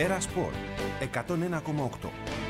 Έρα Σπορ 101,8.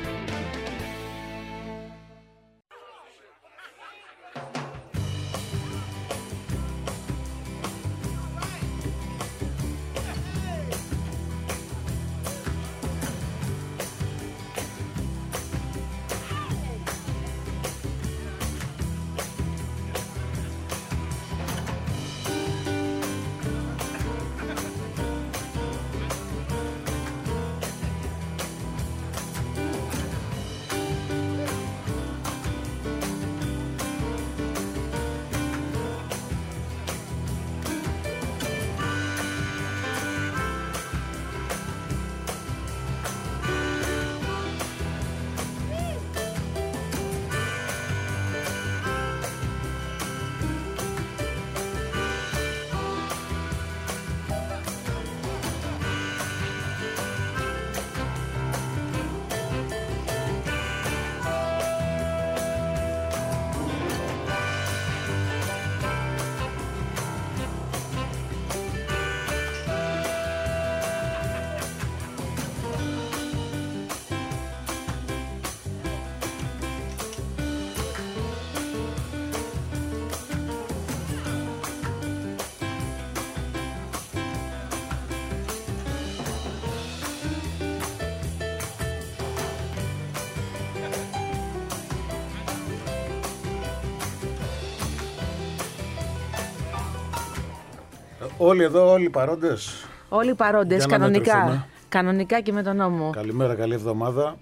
Όλοι εδώ, όλοι παρόντες. Όλοι παρόντες, κανονικά. Κανονικά και με τον νόμο. Καλημέρα, καλή εβδομάδα.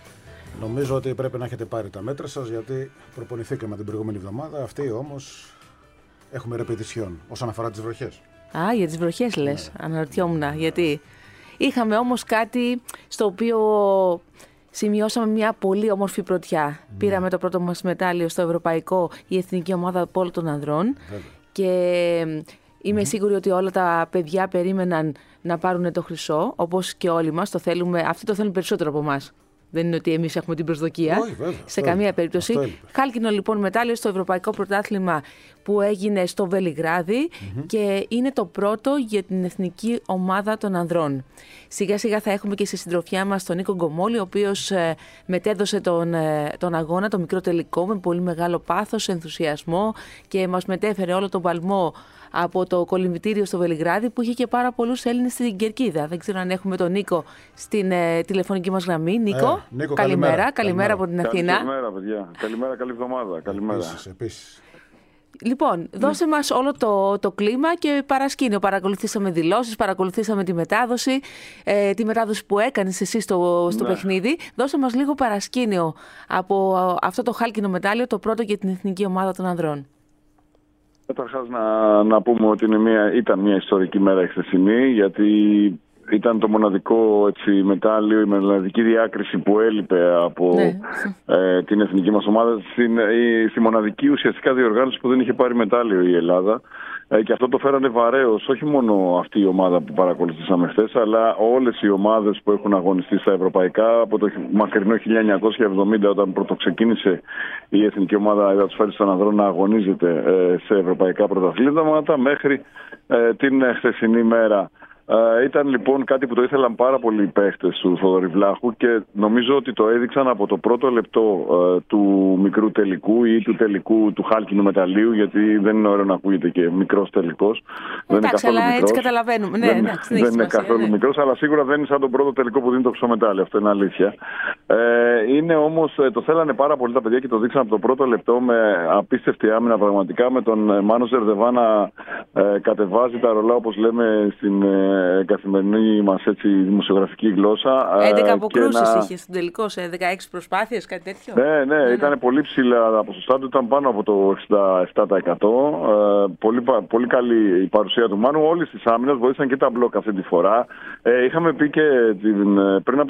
Νομίζω ότι πρέπει να έχετε πάρει τα μέτρα σας, γιατί προπονηθήκαμε την προηγούμενη εβδομάδα. Αυτή όμως έχουμε ρεπετησιόν όσον αφορά τις βροχές. Α, για τις βροχές λες. Ναι. Αναρωτιόμουν γιατί. Είχαμε όμως κάτι στο οποίο σημειώσαμε μια πολύ όμορφη πρωτιά. Ναι. Πήραμε το πρώτο μας μετάλλιο στο ευρωπαϊκό, η εθνική ομάδα πόλο των ανδρών. Βέβαια. Και είμαι σίγουρη ότι όλα τα παιδιά περίμεναν να πάρουν το χρυσό, όπως και όλοι μας το θέλουμε. Αυτοί το θέλουν περισσότερο από εμάς. Δεν είναι ότι εμείς έχουμε την προσδοκία. Όχι, βέβαια, σε καμία περίπτωση. Χάλκινο λοιπόν μετάλλιο στο Ευρωπαϊκό Πρωτάθλημα που έγινε στο Βελιγράδι και είναι το πρώτο για την εθνική ομάδα των ανδρών. Σιγά σιγά θα έχουμε και στη συντροφιά μας τον Νίκο Γκομόλη, ο οποίος μετέδωσε τον αγώνα, το μικρό τελικό, με πολύ μεγάλο πάθος, ενθουσιασμό και μας μετέφερε όλο τον παλμό από το κολυμβητήριο στο Βελιγράδι, που είχε και πάρα πολλούς Έλληνες στην Κερκίδα. Δεν ξέρω αν έχουμε τον Νίκο στην τηλεφωνική μας γραμμή. Νίκο, Νίκο καλημέρα από την Αθήνα. Καλημέρα, παιδιά. Καλημέρα, καλή εβδομάδα. Καλημέρα. Επίσης. Λοιπόν, δώσε μας όλο το κλίμα και παρασκήνιο. Παρακολουθήσαμε δηλώσεις, παρακολουθήσαμε τη μετάδοση που έκανες εσύ στο παιχνίδι. Δώσε μας λίγο παρασκήνιο από αυτό το χάλκινο μετάλλιο, το πρώτο για την εθνική ομάδα των ανδρών. Καταρχάς να πούμε ότι ήταν μια ιστορική μέρα η χθεσινή, γιατί ήταν το μοναδικό μετάλλιο, η μοναδική διάκριση που έλειπε από την εθνική μας ομάδα στη μοναδική ουσιαστικά διοργάνωση που δεν είχε πάρει μετάλλιο η Ελλάδα. Και αυτό το φέρανε βαρέως, όχι μόνο αυτή η ομάδα που παρακολουθήσαμε χθες, αλλά όλες οι ομάδες που έχουν αγωνιστεί στα ευρωπαϊκά από το μακρινό 1970, όταν πρωτοξεκίνησε η εθνική ομάδα υδατοσφαίρισης των ανδρών να αγωνίζεται σε ευρωπαϊκά πρωταθλήματα, μέχρι την χθεσινή μέρα. Ήταν λοιπόν κάτι που το ήθελαν πάρα πολλοί οι παίχτες του Θοδωρή Βλάχου και νομίζω ότι το έδειξαν από το πρώτο λεπτό του μικρού τελικού ή του τελικού του χάλκινου μεταλλίου, γιατί δεν είναι ωραίο να ακούγεται και μικρός τελικός. Εντάξει, αλλά μικρός. Έτσι καταλαβαίνουμε. Δεν είναι καθόλου μικρός, αλλά σίγουρα δεν είναι σαν τον πρώτο τελικό που δίνει το χρυσό μετάλλιο. Αυτό είναι αλήθεια. Είναι όμως, το θέλανε πάρα πολύ τα παιδιά και το δείξαν από το πρώτο λεπτό με απίστευτη άμυνα πραγματικά, με τον Μάνο Ζερδεβά να κατεβάζει τα ρολά, όπως λέμε στην καθημερινή μας δημοσιογραφική γλώσσα. 11 αποκρούσεις είχε στην τελικό σε 16 προσπάθειες, κάτι τέτοιο. Ναι, ήταν πολύ ψηλά τα ποσοστά του, ήταν πάνω από το 67%. Πολύ καλή η παρουσία του Μάνου. Όλοι στις άμυνες βοήθησαν και τα μπλοκ αυτή τη φορά. Είχαμε πει και πριν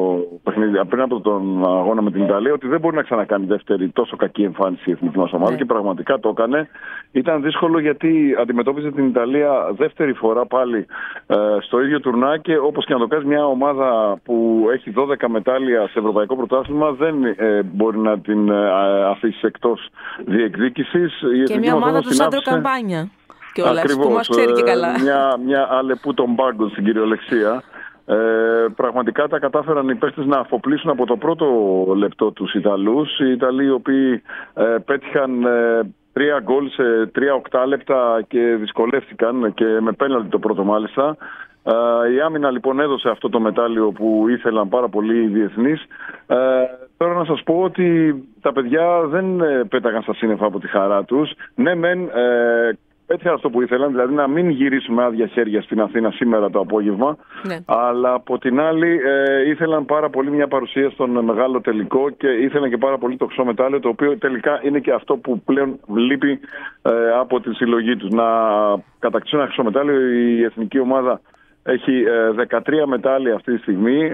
από τον αγώνα με την Ιταλία ότι δεν μπορεί να ξανακάνει δεύτερη τόσο κακή εμφάνιση η εθνική μας ομάδα και πραγματικά το έκανε. Ήταν δύσκολο γιατί αντιμετώπιζε την Ιταλία δεύτερη φορά πάλι στο ίδιο τουρνά και όπως και να το κάνεις, μια ομάδα που έχει 12 μετάλλια σε ευρωπαϊκό πρωτάθλημα δεν μπορεί να την αφήσει εκτός διεκδίκησης. Και μια ομάδα του Σάντρο Καμπάνια κιόλας, που μας ξέρει και καλά. Μια αλεπού των μπάγκων στην κυριολεξία. Πραγματικά τα κατάφεραν οι παίχτες να αφοπλίσουν από το πρώτο λεπτό τους Ιταλούς. Οι Ιταλοί οι οποίοι πέτυχαν 3 γκολ σε 3 οκτάλεπτα και δυσκολεύτηκαν και με πέναλτι το πρώτο μάλιστα. Η άμυνα λοιπόν έδωσε αυτό το μετάλλιο που ήθελαν πάρα πολύ οι διεθνείς. Τώρα να σας πω ότι τα παιδιά δεν πέταγαν στα σύννεφα από τη χαρά τους. Ναι μεν πέτυχαν αυτό που ήθελαν, δηλαδή να μην γυρίσουμε άδεια χέρια στην Αθήνα σήμερα το απόγευμα, ναι. Αλλά από την άλλη ήθελαν πάρα πολύ μια παρουσία στον μεγάλο τελικό και ήθελαν και πάρα πολύ το χρυσό μετάλλιο, το οποίο τελικά είναι και αυτό που πλέον λείπει από τη συλλογή τους. Να κατακτήσουν ένα χρυσό μετάλλιο, η εθνική ομάδα έχει 13 μετάλλια αυτή τη στιγμή,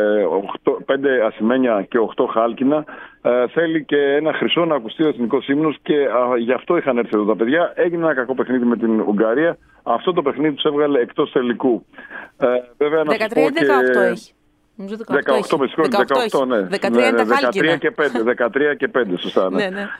5 ασημένια και 8 χάλκινα. Θέλει και ένα χρυσό να ακουστεί ο εθνικός ύμνος και γι' αυτό είχαν έρθει εδώ τα παιδιά. Έγινε ένα κακό παιχνίδι με την Ουγγαρία. Αυτό το παιχνίδι τους έβγαλε εκτός τελικού. Βέβαια, 13-18 έχει. 18, με συγχωρείτε, 18, ναι. 13 και 5, 13 και 5, σωστά. Ναι. Ναι.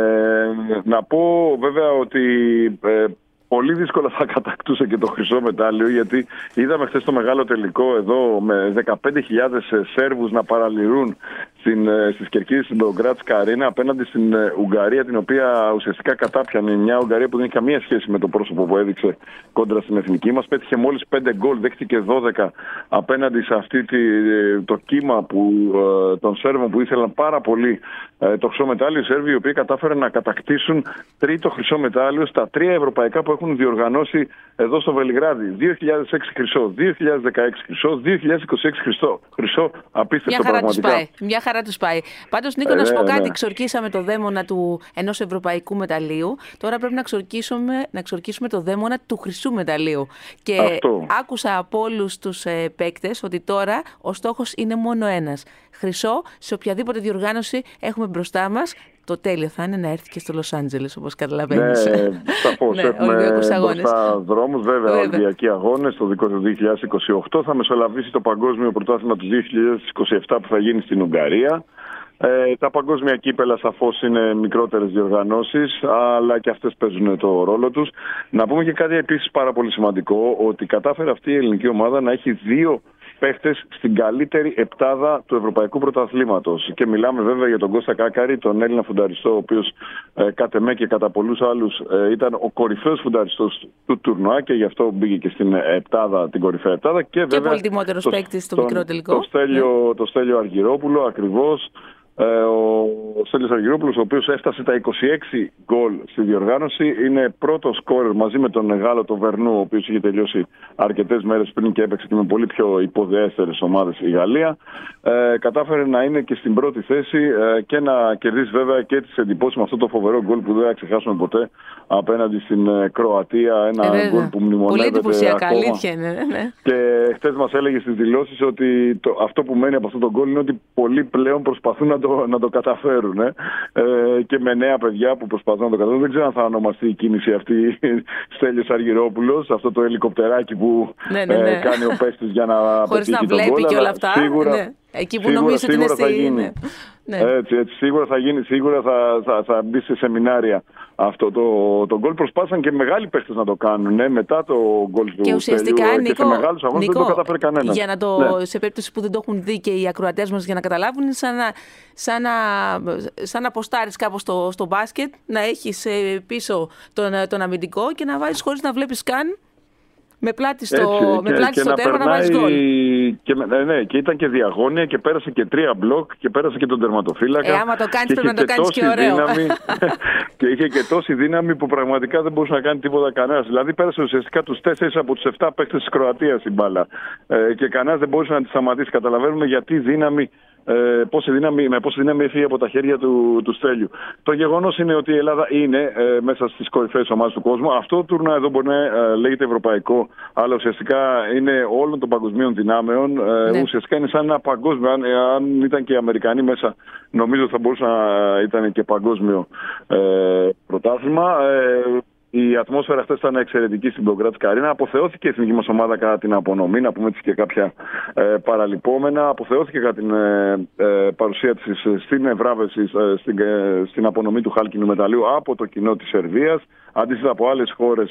Να πω βέβαια ότι πολύ δύσκολα θα κατακτούσε και το χρυσό μετάλλιο, γιατί είδαμε χθες το μεγάλο τελικό εδώ με 15.000 Σέρβους να παραλυρούν στις κερκίδες στην Μπεογκράτσκα Αρίνα απέναντι στην Ουγγαρία, την οποία ουσιαστικά κατάπιανε. Μια Ουγγαρία που δεν έχει καμία σχέση με το πρόσωπο που έδειξε κόντρα στην εθνική μας. Πέτυχε μόλις 5 γκολ, δέχτηκε 12 απέναντι σε αυτή το κύμα των Σέρβων που ήθελαν πάρα πολύ το χρυσό μετάλλιο. Οι Σέρβοι οι οποίοι κατάφεραν να κατακτήσουν τρίτο χρυσό μετάλλιο στα 3 ευρωπαϊκά που έχουν διοργανώσει εδώ στο Βελιγράδι. 2006 χρυσό, 2016 χρυσό, 2026 χρυσό. Απίστευτο πραγματικά. Μια χαρά τους πάει. Πάντως, Νίκο, να σου πω κάτι. Ξορκίσαμε το δαίμονα ενός ευρωπαϊκού μεταλλίου. Τώρα πρέπει να ξορκίσουμε το δαίμονα του χρυσού μεταλλίου. Και άκουσα από όλους τους παίκτες ότι τώρα ο στόχος είναι μόνο ένας. Χρυσό σε οποιαδήποτε διοργάνωση έχουμε μπροστά μας. Το τέλειο θα είναι να έρθει και στο Λος Άντζελες, όπως καταλαβαίνεις. Ναι, σαφώς. Έχουμε μπροστά δρόμους, βέβαια, Ολυμπιακοί αγώνες. Το δικό του 2028 θα μεσολαβήσει το παγκόσμιο πρωτάθλημα του 2027 που θα γίνει στην Ουγγαρία. Τα παγκόσμια κύπελα σαφώς είναι μικρότερες διοργανώσεις, αλλά και αυτές παίζουν το ρόλο τους. Να πούμε και κάτι επίσης πάρα πολύ σημαντικό, ότι κατάφερε αυτή η ελληνική ομάδα να έχει 2 παίχτες στην καλύτερη επτάδα του Ευρωπαϊκού Πρωταθλήματος. Και μιλάμε βέβαια για τον Κώστα Κάκαρη, τον Έλληνα φουνταριστό, ο οποίος κατ' εμέ και κατά πολλούς άλλους ήταν ο κορυφαίος φουνταριστός του τουρνουά και γι' αυτό μπήκε και στην επτάδα, την κορυφαία επτάδα. Και βέβαια πολυτιμότερος παίκτης στο μικρό τελικό. Το Στέλιο Αργυρόπουλο, ακριβώς. Ο Στέλιος Αργυρόπουλος, ο οποίος έφτασε τα 26 γκολ στη διοργάνωση, είναι πρώτος σκόρερ μαζί με τον Γάλλο τον Βερνού, ο οποίος είχε τελειώσει αρκετές μέρες πριν και έπαιξε και με πολύ πιο υποδιέστερες ομάδες η Γαλλία. Κατάφερε να είναι και στην πρώτη θέση και να κερδίσει βέβαια και τις εντυπώσεις με αυτό το φοβερό γκολ που δεν θα ξεχάσουμε ποτέ απέναντι στην Κροατία. Ένα γκολ που μνημονεύεται πολύ εντυπωσιακά, αλήθεια είναι. Ναι. Και χτες μας έλεγε στις δηλώσεις ότι αυτό που μένει από αυτό το γκολ είναι ότι πολλοί πλέον προσπαθούν να το καταφέρουν. Και με νέα παιδιά που προσπαθούν να το καταφέρουν. Δεν ξέρω αν θα ονομαστεί η κίνηση αυτή Στέλιος Αργυρόπουλος, αυτό το ελικοπτεράκι που κάνει ο παίκτης για να πετύχει τον γκολ. Χωρίς να βλέπει και όλα αυτά. Σίγουρα, ναι. Εκεί που νομίζω ότι είναι στη... Ναι. Έτσι, σίγουρα θα γίνει, σίγουρα θα μπει σε σεμινάρια αυτό το γκολ. Προσπάθησαν και μεγάλοι παίκτες να το κάνουν μετά το γκολ του και ουσιαστικά, Στέλιου, και σε μεγάλους αγώνες δεν το καταφέρει κανένας. Για να σε περίπτωση που δεν το έχουν δει και οι ακροατές μας για να καταλάβουν, είναι σαν να ποστάρεις κάπως στο μπάσκετ, να έχεις πίσω τον αμυντικό και να βάζεις χωρίς να βλέπεις καν. Με πλάτη στο τέρμα να βάζεις γκολ. Και ήταν και διαγώνια και πέρασε και 3 μπλοκ και πέρασε και τον τερματοφύλακα. Άμα το κάνεις πρέπει να το κάνεις και ωραίο. Και είχε και τόση δύναμη που πραγματικά δεν μπορούσε να κάνει τίποτα κανένας. Δηλαδή πέρασε ουσιαστικά τους 4 από τους 7 παίκτες της Κροατίας η μπάλα. Και κανένας δεν μπορούσε να τη σταματήσει. Καταλαβαίνουμε γιατί δύναμη. Με πόση δύναμη έφυγε από τα χέρια του Στέλιου. Το γεγονός είναι ότι η Ελλάδα είναι μέσα στις κορυφαίες ομάδες του κόσμου. Αυτό το τουρνουά εδώ μπορεί να λέγεται ευρωπαϊκό, αλλά ουσιαστικά είναι όλων των παγκοσμίων δυνάμεων. Ουσιαστικά είναι σαν ένα παγκόσμιο. Αν ήταν και οι Αμερικανοί μέσα, νομίζω θα μπορούσε να ήταν και παγκόσμιο πρωτάθλημα. Η ατμόσφαιρα χθες ήταν εξαιρετική στην Μπεογκράτσκα Αρίνα. Αποθεώθηκε η εθνική μας ομάδα κατά την απονομή, να πούμε έτσι και κάποια παραλυπόμενα. Αποθεώθηκε κατά την παρουσία της στην ευράβεση, στην απονομή του χάλκινου μεταλλίου από το κοινό της Σερβίας. Αντίθετα από άλλες χώρες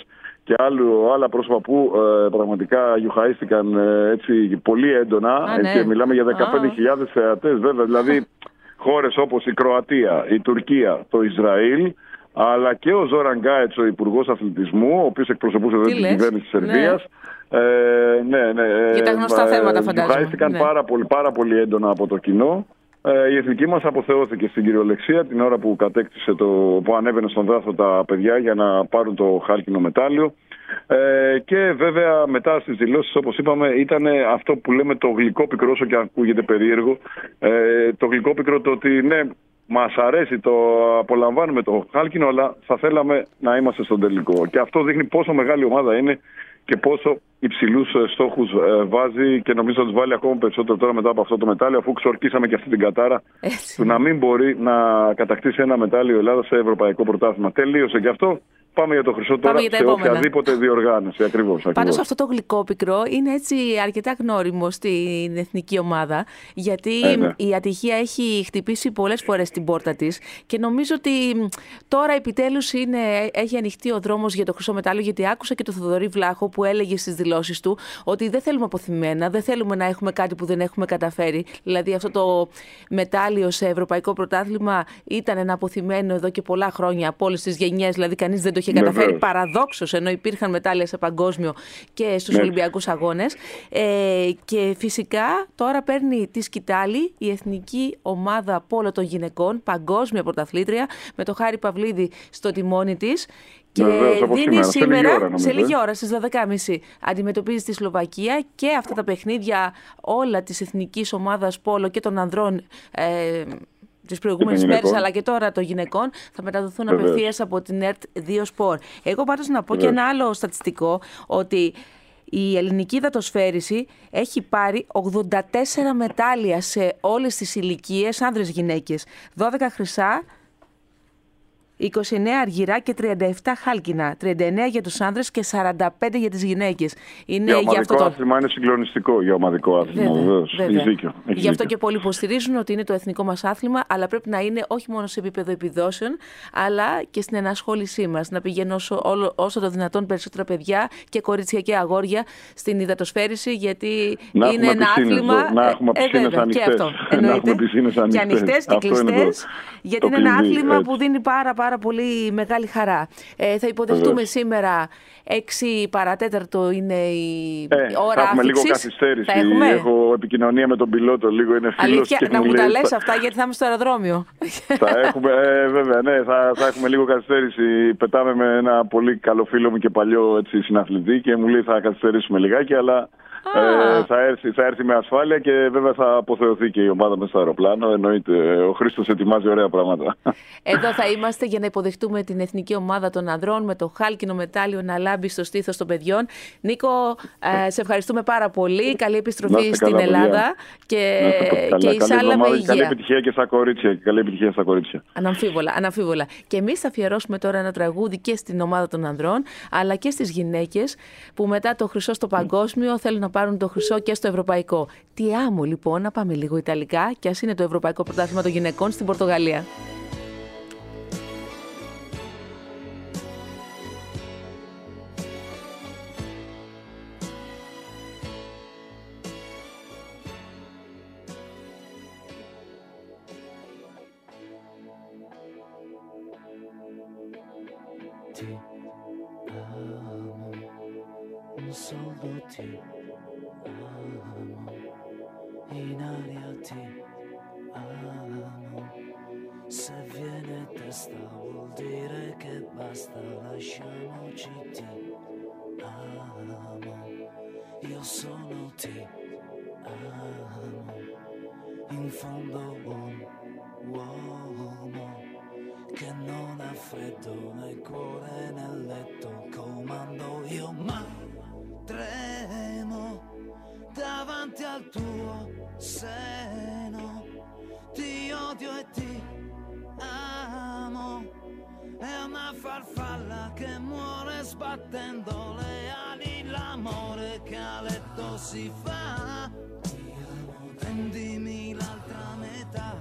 και άλλα πρόσωπα που πραγματικά γιουχαίστηκαν έτσι πολύ έντονα. Ναι. Και μιλάμε για 15.000 θεατές, βέβαια. Δηλαδή, χώρες όπως η Κροατία, η Τουρκία, το Ισραήλ, αλλά και ο Ζόραν Γκάετς, ο υπουργός αθλητισμού, ο οποίος εκπροσωπούσε εδώ την κυβέρνηση της Σερβίας. Ναι. Για τα γνωστά θέματα, φαντάζομαι. Γιουχαίστηκαν πάρα πολύ έντονα από το κοινό. Η εθνική μας αποθεώθηκε στην κυριολεξία την ώρα που που ανέβαινε στον δράθο τα παιδιά για να πάρουν το χάλκινο μετάλλιο. Και βέβαια μετά στις δηλώσεις, όπως είπαμε, ήταν αυτό που λέμε το γλυκό πικρό, όσο και αν ακούγεται περίεργο. Το γλυκό πικρό, το ότι ναι, μας αρέσει, το απολαμβάνουμε το χάλκινο, αλλά θα θέλαμε να είμαστε στον τελικό. Και αυτό δείχνει πόσο μεγάλη ομάδα είναι και πόσο υψηλούς στόχους βάζει, και νομίζω ότι βάλει ακόμα περισσότερο τώρα μετά από αυτό το μετάλλιο, αφού ξορκίσαμε και αυτή την κατάρα του να μην μπορεί να κατακτήσει ένα μετάλλιο η Ελλάδα σε ευρωπαϊκό πρωτάθλημα. Τελείωσε και αυτό. Πάμε για το χρυσό τώρα σε οποιαδήποτε διοργάνωση. Ακριβώς. Πάντως αυτό το γλυκό πικρό είναι έτσι αρκετά γνώριμο στην εθνική ομάδα, γιατί η ατυχία έχει χτυπήσει πολλές φορές την πόρτα της και νομίζω ότι τώρα επιτέλους έχει ανοιχτεί ο δρόμος για το χρυσό μετάλλιο, γιατί άκουσα και τον Θοδωρή Βλάχο που έλεγε στις δηλώσεις του ότι δεν θέλουμε αποθυμένα, δεν θέλουμε να έχουμε κάτι που δεν έχουμε καταφέρει. Δηλαδή αυτό το μετάλλιο σε ευρωπαϊκό πρωτάθλημα ήταν ένα αποθυμένο εδώ και πολλά χρόνια από όλες τις γενιές, δηλαδή κανείς δεν το είχε καταφέρει παραδόξως, ενώ υπήρχαν μετάλλια σε παγκόσμιο και στους Ολυμπιακούς Αγώνες. Και φυσικά τώρα παίρνει τη σκητάλη η εθνική ομάδα πόλο των γυναικών, παγκόσμια πρωταθλήτρια, με το Χάρη Παυλίδη στο τιμόνι της. Και δίνει σήμερα, σε λίγη ώρα, στις 12.30, αντιμετωπίζει τη Σλοβακία, και αυτά τα παιχνίδια όλα της εθνικής ομάδας πόλο και των ανδρών τις προηγούμενες μέρες, αλλά και τώρα των γυναικών, θα μεταδοθούν απευθείας από την ΕΡΤ 2 Σπορ. Εγώ πάντως να πω και ένα άλλο στατιστικό, ότι η ελληνική υδατοσφαίριση έχει πάρει 84 μετάλλια σε όλες τις ηλικίες, άνδρες γυναίκες. 12 χρυσά, 29 αργυρά και 37 χάλκινα. 39 για τους άνδρες και 45 για τις γυναίκες. Για ομαδικό άθλημα είναι συγκλονιστικό. Για ομαδικό άθλημα, βεβαίως. Έχεις δίκιο. Γι' αυτό και πολλοί υποστηρίζουν ότι είναι το εθνικό μας άθλημα, αλλά πρέπει να είναι όχι μόνο σε επίπεδο επιδόσεων, αλλά και στην ενασχόλησή μας. Να πηγαίνουν όσο το δυνατόν περισσότερα παιδιά και κορίτσια και αγόρια στην υδατοσφαίριση, γιατί είναι ένα άθλημα. Να έχουμε πισίνες ανοιχτές. Και αυτό εννοείται. Και ανοιχτές και κλειστές, γιατί είναι ένα άθλημα που δίνει πάρα πολύ μεγάλη χαρά. Θα υποδεχτούμε σήμερα 6 παρατέταρτο είναι η ώρα άφηξης. Θα έχουμε λίγο καθυστέρηση. Έχω επικοινωνία με τον πιλότο, λίγο είναι φίλος. Αλήθεια, να μου τα λες αυτά, γιατί θα είμαι στο αεροδρόμιο. Θα έχουμε, βέβαια, ναι, θα έχουμε λίγο καθυστέρηση. Πετάμε με ένα πολύ καλό φίλο μου και παλιό συναθλητή και μου λέει θα καθυστερήσουμε λιγάκι, αλλά θα έρθει με ασφάλεια και βέβαια θα αποθεωθεί και η ομάδα μέσα στο αεροπλάνο. Εννοείται, ο Χρήστος ετοιμάζει ωραία πράγματα. Εδώ θα είμαστε για να υποδεχτούμε την εθνική ομάδα των ανδρών με το χάλκινο μετάλλιο να λάμπει στο στήθος των παιδιών. Νίκο, σε ευχαριστούμε πάρα πολύ. Καλή επιστροφή στην Ελλάδα και εισάλλα με υγεία. Καλή επιτυχία και στα κορίτσια. Αναμφίβολα. Και εμείς θα αφιερώσουμε τώρα ένα τραγούδι και στην ομάδα των ανδρών, αλλά και στις γυναίκες που μετά το χρυσό στο παγκόσμιο θέλουν να πάρουν το χρυσό και στο ευρωπαϊκό. Τι άμμο λοιπόν, να πάμε λίγο ιταλικά, και ας είναι το ευρωπαϊκό πρωτάθλημα των γυναικών στην Πορτογαλία. Solo ti amo, in aria ti amo, se viene testa vuol dire che basta, lasciamoci ti amo, io sono ti amo, in fondo un uomo che non ha freddo nel cuore nel letto, comando io ma tremo davanti al tuo seno, ti odio e ti amo, è una farfalla che muore sbattendo le ali, l'amore che a letto si fa, prendimi l'altra metà,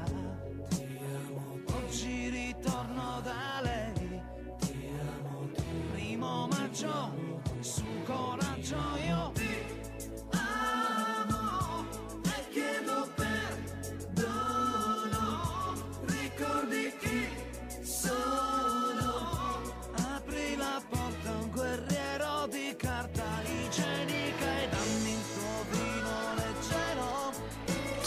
oggi ritorno da lei, primo maggio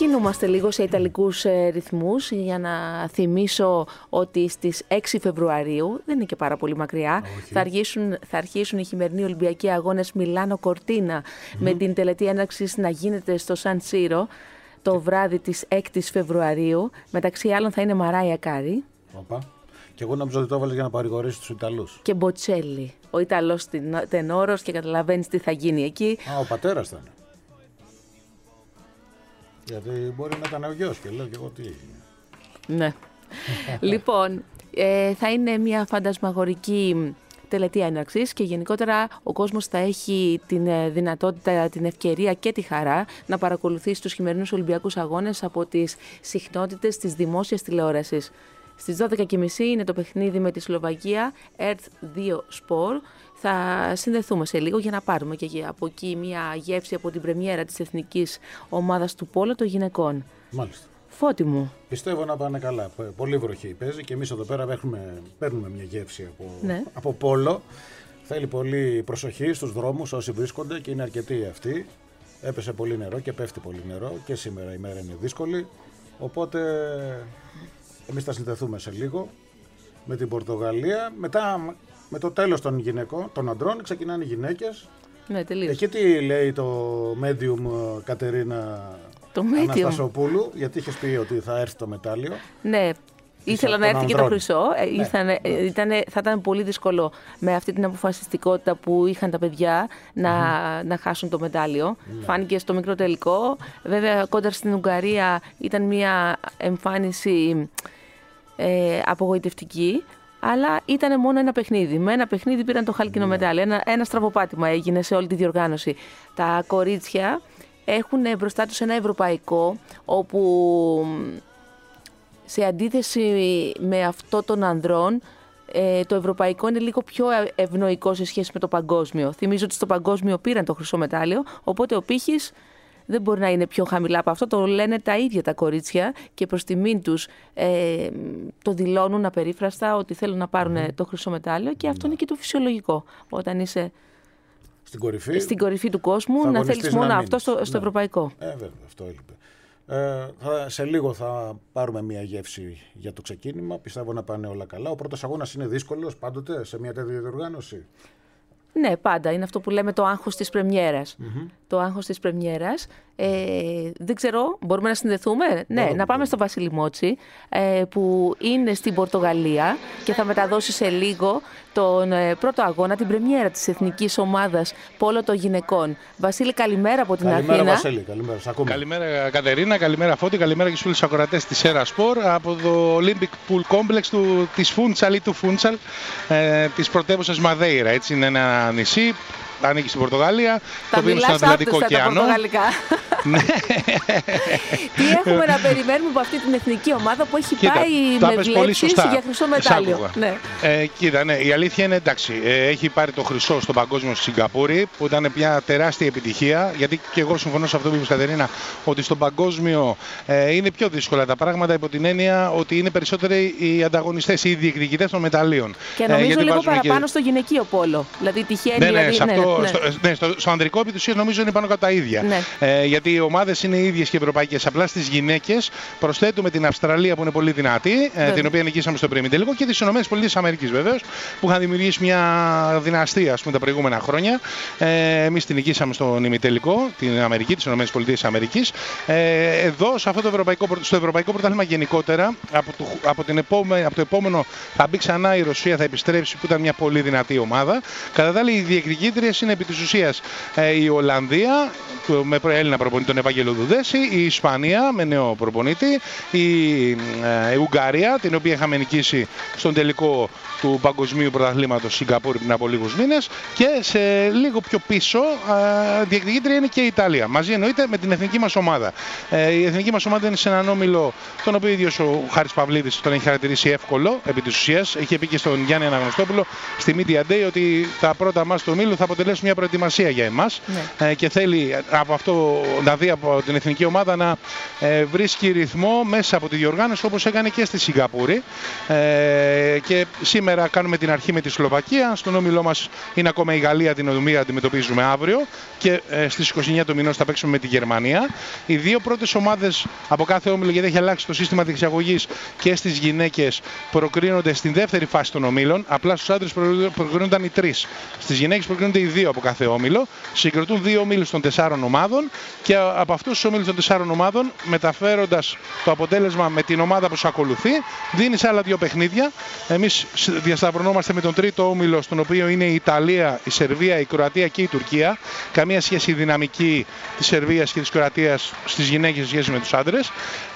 Κινούμαστε λίγο σε ιταλικούς ρυθμούς για να θυμίσω ότι στις 6 Φεβρουαρίου, δεν είναι και πάρα πολύ μακριά, θα αρχίσουν οι χειμερινοί Ολυμπιακοί Αγώνες Μιλάνο Κορτίνα με την τελετή έναρξης να γίνεται στο Σαν Σύρο το βράδυ της 6ης Φεβρουαρίου. Μεταξύ άλλων θα είναι Μαράια Κάρι. Και εγώ νόμιζα ότι το έβαλες για να παρηγορήσεις τους Ιταλούς. Και Μποτσέλη, ο Ιταλός τενόρος, και καταλαβαίνεις τι θα γίνει εκεί. Ο πατέρας θα είναι. Γιατί μπορεί να ήταν ο γιος και λέω και εγώ τι. Ναι. Λοιπόν, θα είναι μια φαντασμαγορική τελετή έναρξης και γενικότερα ο κόσμος θα έχει την δυνατότητα, την ευκαιρία και τη χαρά να παρακολουθήσει τους χειμερινούς Ολυμπιακούς Αγώνες από τις συχνότητες της δημόσιας τηλεόρασης. Στις 12.30 είναι το παιχνίδι με τη Σλοβακία, Earth 2 Sport. Θα συνδεθούμε σε λίγο για να πάρουμε και από εκεί μια γεύση από την πρεμιέρα της εθνικής ομάδας του πόλο των γυναικών. Μάλιστα. Φώτη μου. Πιστεύω να πάνε καλά. Πολύ βροχή παίζει και εμείς εδώ πέρα παίρνουμε μια γεύση από πόλο. Θέλει πολύ προσοχή στους δρόμους όσοι βρίσκονται και είναι αρκετοί αυτοί. Έπεσε πολύ νερό και πέφτει πολύ νερό και σήμερα η μέρα είναι δύσκολη. Οπότε εμείς θα συνδεθούμε σε λίγο με την Πορτογαλία. Μετά, με το τέλος των γυναικών, των αντρών, ξεκινάνε οι γυναίκες. Ναι, τελείως. Εκεί τι λέει το medium Κατερίνα Αναστασοπούλου, γιατί είχες πει ότι θα έρθει το μετάλλιο. Ναι. Ήθελα να έρθει και το χρυσό. Ναι. Θα ήταν πολύ δύσκολο με αυτή την αποφασιστικότητα που είχαν τα παιδιά να χάσουν το μετάλλιο. Ναι. Φάνηκε στο μικρό τελικό. Βέβαια, κόντρα στην Ουγγαρία ήταν μια εμφάνιση απογοητευτική. Αλλά ήταν μόνο ένα παιχνίδι. Με ένα παιχνίδι πήραν το χάλκινο μετάλλιο. Ένα στραβοπάτημα έγινε σε όλη τη διοργάνωση. Τα κορίτσια έχουν μπροστά τους ένα ευρωπαϊκό, όπου σε αντίθεση με αυτό των ανδρών, το ευρωπαϊκό είναι λίγο πιο ευνοϊκό σε σχέση με το παγκόσμιο. Θυμίζω ότι στο παγκόσμιο πήραν το χρυσό μετάλλιο, οπότε ο πύχης δεν μπορεί να είναι πιο χαμηλά από αυτό. Το λένε τα ίδια τα κορίτσια και προς τιμήν τους το δηλώνουν απερίφραστα ότι θέλουν να πάρουν το χρυσό μετάλλιο, και αυτό είναι και το φυσιολογικό. Όταν είσαι στην κορυφή του κόσμου, να θέλεις μόνο αυτό στο ευρωπαϊκό. Βέβαια, αυτό έλειπε. Σε λίγο θα πάρουμε μια γεύση για το ξεκίνημα. Πιστεύω να πάνε όλα καλά. Ο πρώτος αγώνας είναι δύσκολος πάντοτε σε μια τέτοια διοργάνωση. Ναι, πάντα. Είναι αυτό που λέμε το άγχος της πρεμιέρας. Το άγχος της πρεμιέρας. Δεν ξέρω, μπορούμε να συνδεθούμε. Ναι, να πάμε στο Βασίλη Μότσι, που είναι στην Πορτογαλία και θα μεταδώσει σε λίγο τον πρώτο αγώνα, την πρεμιέρα της εθνικής ομάδας πόλο των γυναικών. Βασίλη, καλημέρα από την Αθήνα. Καλημέρα, Βασίλη. Καλημέρα, σ' ακούμε. Καλημέρα, Κατερίνα. Καλημέρα, Φώτη. Καλημέρα και στους φίλους ακροατές της Σέρα Σπορ από το Olympic Pool Complex της Φούντσαλ ή του Φούντσαλ, της πρωτεύουσας Μαδέιρα. Έτσι είναι ένα νησί. Ανήκει στην Πορτογαλία, το οποίο είναι στον Ατλαντικό ωκεανό. Τι έχουμε να περιμένουμε από αυτή την εθνική ομάδα που έχει πάει με βλέψεις για χρυσό μετάλλιο. Κοίτα, ναι, η αλήθεια είναι εντάξει. Έχει πάρει το χρυσό στο παγκόσμιο στη Σιγκαπούρη, που ήταν μια τεράστια επιτυχία. Γιατί και εγώ συμφωνώ σε αυτό που είπες, Κατερίνα, ότι στο παγκόσμιο είναι πιο δύσκολα τα πράγματα, υπό την έννοια ότι είναι περισσότεροι οι ανταγωνιστές, οι διεκδικητές των μεταλλίων. Και νομίζω λίγο παραπάνω στο γυναικείο πόλο. Δηλαδή τυχαίνει. Στο ανδρικό επί της ουσίας νομίζω είναι πάνω κάτω τα ίδια. Γιατί οι ομάδες είναι οι ίδιες και ευρωπαϊκές. Απλά στις γυναίκες προσθέτουμε την Αυστραλία που είναι πολύ δυνατή, την οποία νικήσαμε στο προημιτελικό, και τις ΗΠΑ βεβαίως, που είχαν δημιουργήσει μια δυναστεία τα προηγούμενα χρόνια. Εμείς την νικήσαμε στον ημιτελικό, την Αμερική, τις ΗΠΑ. Εδώ, στο ευρωπαϊκό πρωτάθλημα γενικότερα, από το επόμενο θα μπει ξανά η Ρωσία, θα επιστρέψει, που ήταν μια πολύ δυνατή ομάδα. Κατά τα άλλα, οι διεκδικήτριες είναι επί της ουσίας η Ολλανδία με Έλληνα προπονητή, τον Ευάγγελο Δουδέση, η Ισπανία με νέο προπονητή, η Ουγγαρία, την οποία είχαμε νικήσει στον τελικό του Παγκοσμίου Πρωταθλήματος Σιγκαπούρη πριν από λίγους μήνες, και σε λίγο πιο πίσω διεκδικήτρια είναι και η Ιταλία. Μαζί εννοείται με την εθνική μας ομάδα. Η εθνική μας ομάδα είναι σε έναν όμιλο τον οποίο ίδιος ο Χάρης Παυλίδης τον έχει χαρακτηρίσει εύκολο επί της ουσίας. Είχε πει και στον Γιάννη Αναγνωστόπουλο στη Media Day ότι τα πρώτα μας του ομίλου θα αποτελέσουν τουλάχιστον μια προετοιμασία για εμάς. Ναι. Και θέλει από αυτό να δει από την εθνική ομάδα να βρίσκει ρυθμό μέσα από τη διοργάνωση, όπως έκανε και στη Σιγκαπούρη. Και σήμερα κάνουμε την αρχή με τη Σλοβακία. Στον όμιλό μας είναι ακόμα η Γαλλία, την οποία αντιμετωπίζουμε αύριο. Και στις 29 του μηνός θα παίξουμε με τη Γερμανία. Οι δύο πρώτες ομάδες από κάθε όμιλο, γιατί έχει αλλάξει το σύστημα διεξαγωγής και στις γυναίκες, προκρίνονται στην δεύτερη φάση των ομίλων. Απλά στους άντρες προκρίνονταν οι 3. Στις γυναίκες προκρίνονται οι 2 από κάθε όμιλο. Συγκροτούν 2 ομίλους των 4 ομάδων και από αυτούς τους ομίλους των 4 ομάδων, μεταφέροντας το αποτέλεσμα με την ομάδα που σου ακολουθεί, δίνεις άλλα 2 παιχνίδια. Εμείς διασταυρωνόμαστε με τον τρίτο όμιλο, στον οποίο είναι η Ιταλία, η Σερβία, η Κροατία και η Τουρκία. Καμία σχέση η δυναμική της Σερβίας και της Κροατίας στις γυναίκες σχέση με τους άντρες.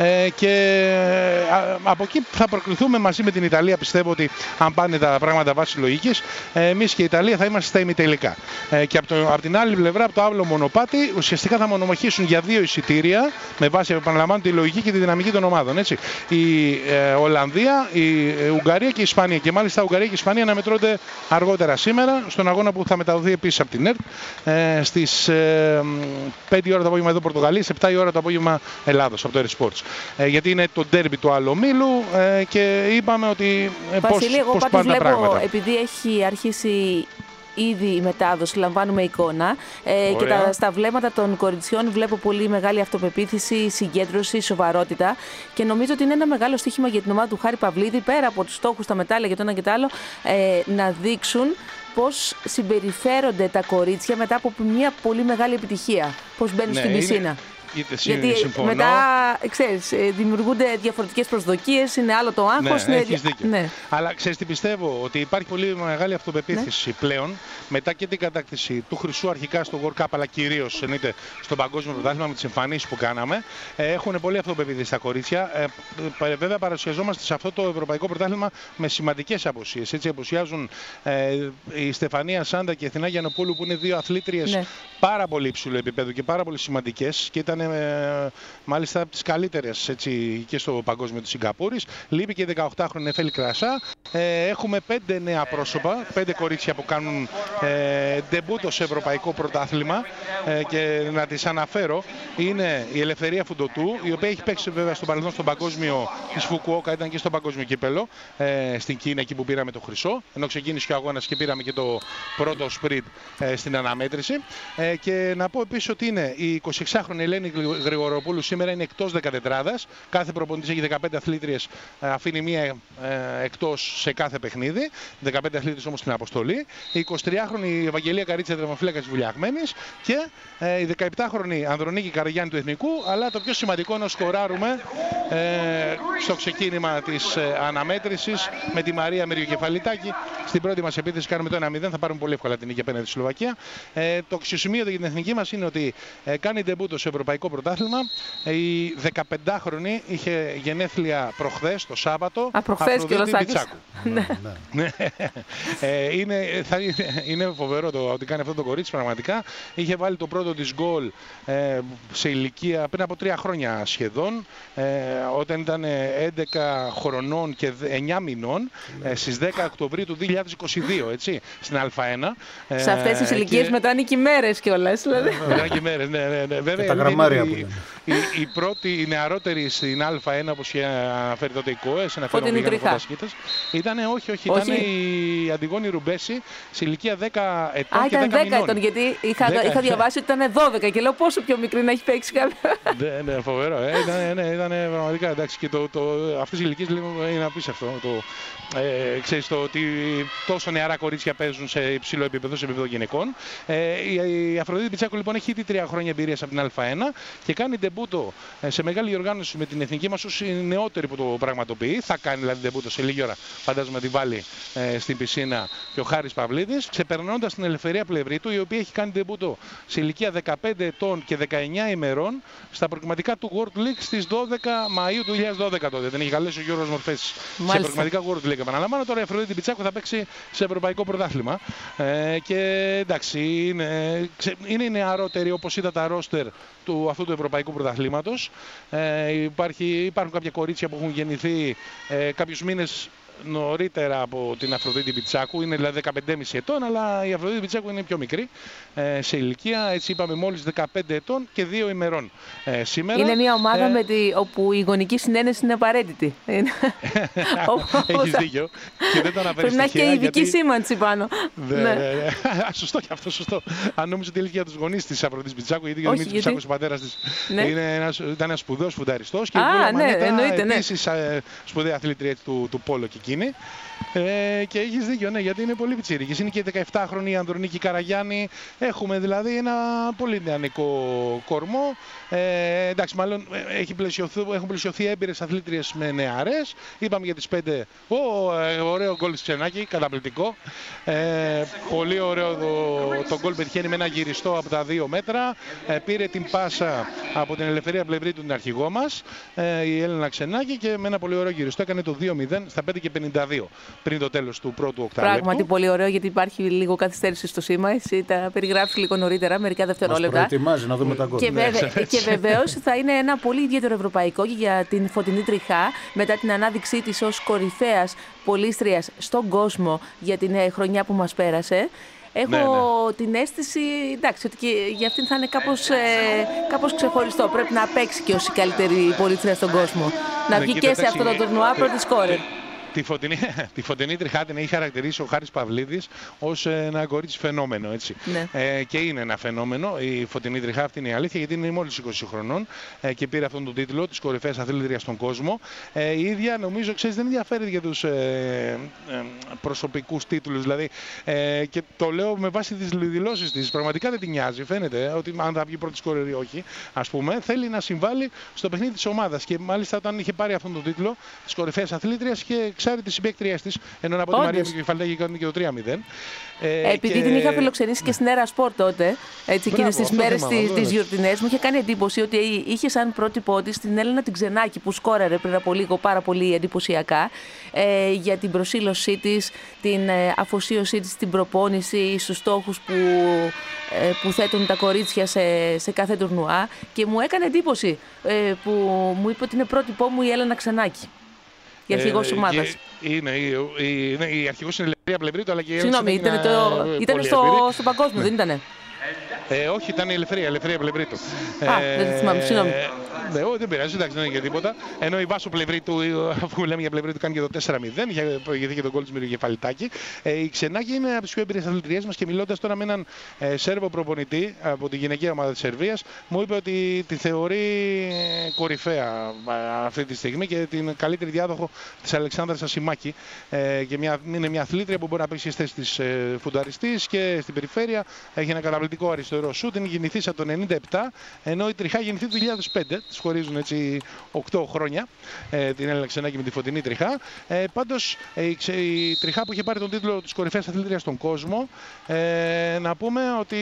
Και από εκεί θα προκριθούμε μαζί με την Ιταλία. Πιστεύω ότι αν πάνε τα πράγματα βάσει λογικής, εμείς και η Ιταλία θα είμαστε στα ημιτελικά. Και από την άλλη πλευρά, από το άλλο μονοπάτι, ουσιαστικά θα μονομαχήσουν για 2 εισιτήρια με βάση, επαναλαμβάνω, τη λογική και τη δυναμική των ομάδων. Έτσι. Η Ολλανδία, η Ουγγαρία και η Ισπανία. Και μάλιστα η Ουγγαρία και η Ισπανία να μετρώνται αργότερα σήμερα, στον αγώνα που θα μεταδοθεί επίσης από την ΕΡΤ στις 5 η ώρα το απόγευμα εδώ Πορτογαλία, σε 7 η ώρα το απόγευμα Ελλάδος από το ΕΡΤ Sports. Γιατί είναι το ντέρμπι του άλλου ομίλου και είπαμε ότι Βασίλη, εγώ πώς πάνε τα πράγματα. Επειδή έχει αρχίσει ήδη η μετάδοση, λαμβάνουμε εικόνα και στα βλέμματα των κοριτσιών βλέπω πολύ μεγάλη αυτοπεποίθηση, συγκέντρωση, σοβαρότητα και νομίζω ότι είναι ένα μεγάλο στοίχημα για την ομάδα του Χάρη Παυλίδη, πέρα από τους στόχους, τα μετάλλια και το ένα και το άλλο, να δείξουν πώς συμπεριφέρονται τα κορίτσια μετά από μια πολύ μεγάλη επιτυχία, πώς μπαίνουν στην πισίνα. Γιατί μετά, ξέρεις, δημιουργούνται διαφορετικές προσδοκίες, είναι άλλο το άγχος. Ναι, έχεις δίκιο. Ναι. Αλλά ξέρεις τι πιστεύω, ότι υπάρχει πολύ μεγάλη αυτοπεποίθηση πλέον, μετά και την κατάκτηση του χρυσού αρχικά στο World Cup, αλλά κυρίως στο παγκόσμιο πρωτάθλημα με τις εμφανίσεις που κάναμε. Έχουν πολύ αυτοπεποίθηση τα κορίτσια. Βέβαια παρουσιαζόμαστε σε αυτό το ευρωπαϊκό πρωτάθλημα με σημαντικές απουσίες. Έτσι απουσιάζουν η Στεφανία Σάντα και η Αθηνά Γιαννοπούλου, που είναι 2 αθλήτριες πάρα πολύ υψηλού επίπεδου και πάρα πολύ σημαντικές και ήταν μάλιστα από τις καλύτερες, έτσι, και στο παγκόσμιο της Σιγκαπούρης. Λείπει και η 18χρονη Νεφέλη Κρασά. Έχουμε 5 νέα πρόσωπα, 5 κορίτσια που κάνουν ντεμπούτο σε ευρωπαϊκό πρωτάθλημα και να τις αναφέρω. Είναι η Ελευθερία Φουντοτού, η οποία έχει παίξει βέβαια στο παρελθόν στο παγκόσμιο της Φουκουόκα, ήταν και στο παγκόσμιο κύπελο στην Κίνα, εκεί που πήραμε το χρυσό, ενώ ξεκίνησε ο αγώνας και πήραμε και το πρώτο σπριντ στην αναμέτρηση. Και να πω επίσης ότι είναι η 26χρονη Ελένη Γρηγοροπούλου, σήμερα είναι εκτός 14άδας. Κάθε προπονητής έχει 15 αθλήτριες, αφήνει μία εκτός σε κάθε παιχνίδι. 15 αθλήτριες όμως στην αποστολή. Η 23χρονη Ευαγγελία Καρίτσα, τερματοφύλακα της Βουλιαγμένης. Και η 17χρονη Ανδρονίκη Καραγιάννη του Εθνικού. Αλλά το πιο σημαντικό είναι να σκοράρουμε στο ξεκίνημα της αναμέτρησης με τη Μαρία Μυριοκεφαλιτάκη. Στην πρώτη μας επίθεση κάνουμε το 1-0. Θα πάρουμε πολύ εύκολα την νίκη απέναντι στη Σλοβακία. Το αξιοσημείωτο για την εθνική μας είναι ότι κάνει ντεμπούτο σε ευρωπαϊκό πρωτάθλημα. Η 15χρονη είχε γενέθλια προχθές, το Σάββατο. Αφροδίτη Πιτσάκου. Είναι φοβερό το ότι κάνει αυτό το κορίτσι, πραγματικά. Είχε βάλει το πρώτο της γκολ σε ηλικία πριν από 3 χρόνια σχεδόν, όταν ήταν 11 χρονών και 9 μηνών, στις 10 Οκτωβρίου του 2022, έτσι, στην Α1. Σε αυτές τις ηλικίες μετά είναι και οι μέρες κιόλας. Μετά και οι μέρες, ναι. Βέβαια, τα γραμμάρια που λένε. Η πρώτη, η νεαρότερη στην Α1, όπως είχε αναφέρει τότε η ΚΟΕΣ, ένα φαινόμενο ήταν, ήταν η Αντιγόνη Ρουμπέση, σε ηλικία 10 ετών. Α, ήταν 10 ετών, γιατί είχα διαβάσει ότι ήταν 12 και λέω πόσο πιο μικρή να έχει παίξει κάποιο. Ναι, φοβερό. Ήταν πραγματικά, εντάξει, και αυτές οι ηλικίες είναι απίστευτο. Ξέρεις το ότι τόσο νεαρά κορίτσια παίζουν σε υψηλό επίπεδο, σε επίπεδο γυναικών. Η Αφροδίτη Πιτσάκου λοιπόν έχει ήδη 3 χρόνια εμπειρίας από την Α1 και κάνει ντεμπούτο σε μεγάλη διοργάνωση με την εθνική μας ως η νεότερη που το πραγματοποιεί. Θα κάνει δηλαδή ντεμπούτο σε λίγη ώρα, φαντάζομαι τη βάλει στην πισίνα και ο Χάρης Παυλίδης, ξεπερνώντας την Ελευθερία Πλευρίτου, η οποία έχει κάνει ντεμπούτο σε ηλικία 15 ετών και 19 ημερών στα προκριματικά του World League στις 12 Μαΐου του 2012 τότε. Den είχε καλέσει ο Γιώργος Μορφές σε προκριματικά World League. Επαναλαμβάνω, τώρα η Αφροδίτη Πιτσάκου θα παίξει σε ευρωπαϊκό πρωτάθλημα. Και εντάξει, είναι η νεαρότερη, όπως είδα τα ρόστερ αυτού του ευρωπαϊκού πρωταθλήματος. Υπάρχουν κάποια κορίτσια που έχουν γεννηθεί κάποιους μήνες νωρίτερα από την Αφροδίτη Πιτσάκου, είναι δηλαδή 15,5 ετών, αλλά η Αφροδίτη Πιτσάκου είναι πιο μικρή σε ηλικία, έτσι είπαμε μόλις 15 ετών και 2 ημερών σήμερα. Είναι μια ομάδα όπου η γονική συνένεση είναι απαραίτητη. Έχεις δίκιο. Και δεν το αναφέρεις. Πρέπει να έχει και ειδική σήμανση πάνω. Σωστό και αυτό, σωστό. Αν νόμιζα ότι έλεγε για τους γονείς της Αφροδίτης Πιτσάκου, γιατί ο Δημήτρης Πιτσάκος, ο πατέρας της, ήταν ένας σπουδαίος φουνταριστός. Και επίσης σπουδαία αθλήτρια του πόλο και εκείνη. Και έχεις δίκιο, ναι, γιατί είναι πολύ πιτσίρικης. Είναι και 17χρονη η Ανδρονίκη Καραγιάννη. Έχουμε δηλαδή ένα πολύ νεανικό κορμό. Εντάξει, μάλλον έχουν πλαισιωθεί έμπειρες αθλήτριες με νεαρές. Είπαμε για τις 5. Ωραίο γκολ Ξενάκη, καταπληκτικό. Πολύ ωραίο το γκολ, πετυχαίνει με ένα γυριστό από τα 2 μέτρα. Πήρε την πάσα από την Ελευθερία Πλευρίτου, την αρχηγό μας, η Έλενα Ξενάκη, και με ένα πολύ ωραίο γυριστό έκανε το 2-0 στα 5:52 πριν το τέλος του πρώτου οκτάλεπτου. Πράγματι πολύ ωραίο, γιατί υπάρχει λίγο καθυστέρηση στο σήμα. Εσύ τα περιγράψεις λίγο νωρίτερα, μερικά δευτερόλεπτα. Μας προετοιμάζει να δούμε τα γκολ. Και βεβαίως θα είναι ένα πολύ ιδιαίτερο ευρωπαϊκό για την Φωτεινή Τριχά, μετά την ανάδειξή της ως κορυφαίας πολίστριας στον κόσμο για την χρονιά που μας πέρασε. Έχω την αίσθηση, εντάξει, ότι και για αυτήν θα είναι κάπως ξεχωριστό. Πρέπει να παίξει και ως η καλύτερη πολίστρια στον κόσμο. Να βγει και σε αυτό το τουρνουά πρώτη σκόρερ. Τη Φωτεινή Τριχά την έχει χαρακτηρίσει ο Χάρης Παυλίδης ως ένα κορίτσι φαινόμενο, έτσι. Ναι. Και είναι ένα φαινόμενο η Φωτεινή Τριχά, αυτή είναι η αλήθεια, γιατί είναι μόλις 20 χρονών και πήρε αυτόν τον τίτλο της κορυφαίας αθλήτριας στον κόσμο. Η ίδια, νομίζω, ξέρεις, δεν ενδιαφέρεται για τους προσωπικούς τίτλους, δηλαδή, και το λέω με βάση τις δηλώσεις της. Πραγματικά δεν την νοιάζει, φαίνεται, ότι αν θα βγει πρώτη σκόρερ ή όχι, ας πούμε, θέλει να συμβάλλει στο παιχνίδι της ομάδας. Και μάλιστα όταν είχε πάρει αυτόν τον τίτλο της κορυφαίας αθλήτριας, και ξέρει τις συμπαίκτριές της, ενώ από τη Μαρία Κεφαλάκη έκανε και το 3-0. Επειδή την είχα φιλοξενήσει και στην Έρα Σπορ τότε, έτσι, εκείνες στις μέρες τις γιορτινές, μου είχε κάνει εντύπωση ότι είχε σαν πρότυπό της την Έλενα την Ξενάκη, που σκόραρε πριν από λίγο πάρα πολύ εντυπωσιακά, για την προσήλωσή της, την αφοσίωσή της στην προπόνηση, στους στόχους που θέτουν τα κορίτσια σε κάθε τουρνουά, και μου έκανε εντύπωση που μου είπε ότι είναι πρότυπό μου η Έλενα Ξενάκη. Η αρχηγός της ομάδας. Η αρχηγός είναι η Ελευθερία Πλευρίτου, αλλά και η Συγγνώμη, ήταν στο παγκόσμιο, δεν ήτανε? Όχι, ήταν η Ελευθερία Πλευρίτου. Δεν τη θυμάμαι, συγγνώμη. Δεν πειράζει, εντάξει, δεν είναι για τίποτα. Ενώ η Βάσο Πλευρίτου, αφού λέμε για Πλευρίτου, κάνει και το 4-0, γιατί και τον γκολ της Μυρογεφαλιτάκη. Η Ξενάκη είναι από τις πιο εμπειρίες αθλητριές μας, και μιλώντας τώρα με έναν Σέρβο προπονητή από τη γυναικεία ομάδα της Σερβίας, μου είπε ότι τη θεωρεί κορυφαία αυτή τη στιγμή και την καλύτερη διάδοχο της Αλεξάνδρας Ασημάκη. Και είναι μια αθλήτρια που μπορεί να παίξει στις θέσεις της φουνταριστής και στην περιφέρεια. Έχει ένα καταπληκτικό αριστερό σούτ. Είναι γεννηθήσα το 1997, ενώ η Τριχά γεννηθεί το 2005. Τις χωρίζουν έτσι 8 χρόνια, την Έλενα Ξενάκη με τη Φωτεινή Τριχά. Πάντως η Τριχά που είχε πάρει τον τίτλο της κορυφαίας αθλήτριας στον κόσμο, να πούμε ότι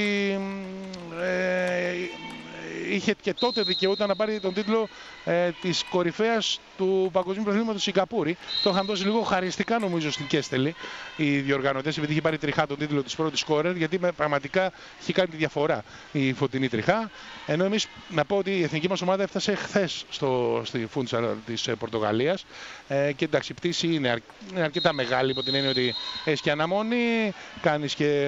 είχε και τότε δικαιούταν να πάρει τον τίτλο της κορυφαίας του Παγκοσμίου Πρωταθλήματος Σιγκαπούρη. Το είχαν δώσει λίγο χαριστικά, νομίζω, στην Κέστελη οι διοργανωτές, επειδή είχε πάρει Τριχά τον τίτλο της πρώτης σκόρερ, γιατί πραγματικά είχε κάνει τη διαφορά η Φωτεινή Τριχά. Ενώ εμείς, να πω ότι η εθνική μας ομάδα έφτασε χθες στη Φούντσα της Πορτογαλίας, και εντάξει, η πτήση είναι αρκετά μεγάλη, υπό την έννοια ότι έχεις και αναμονή, κάνεις και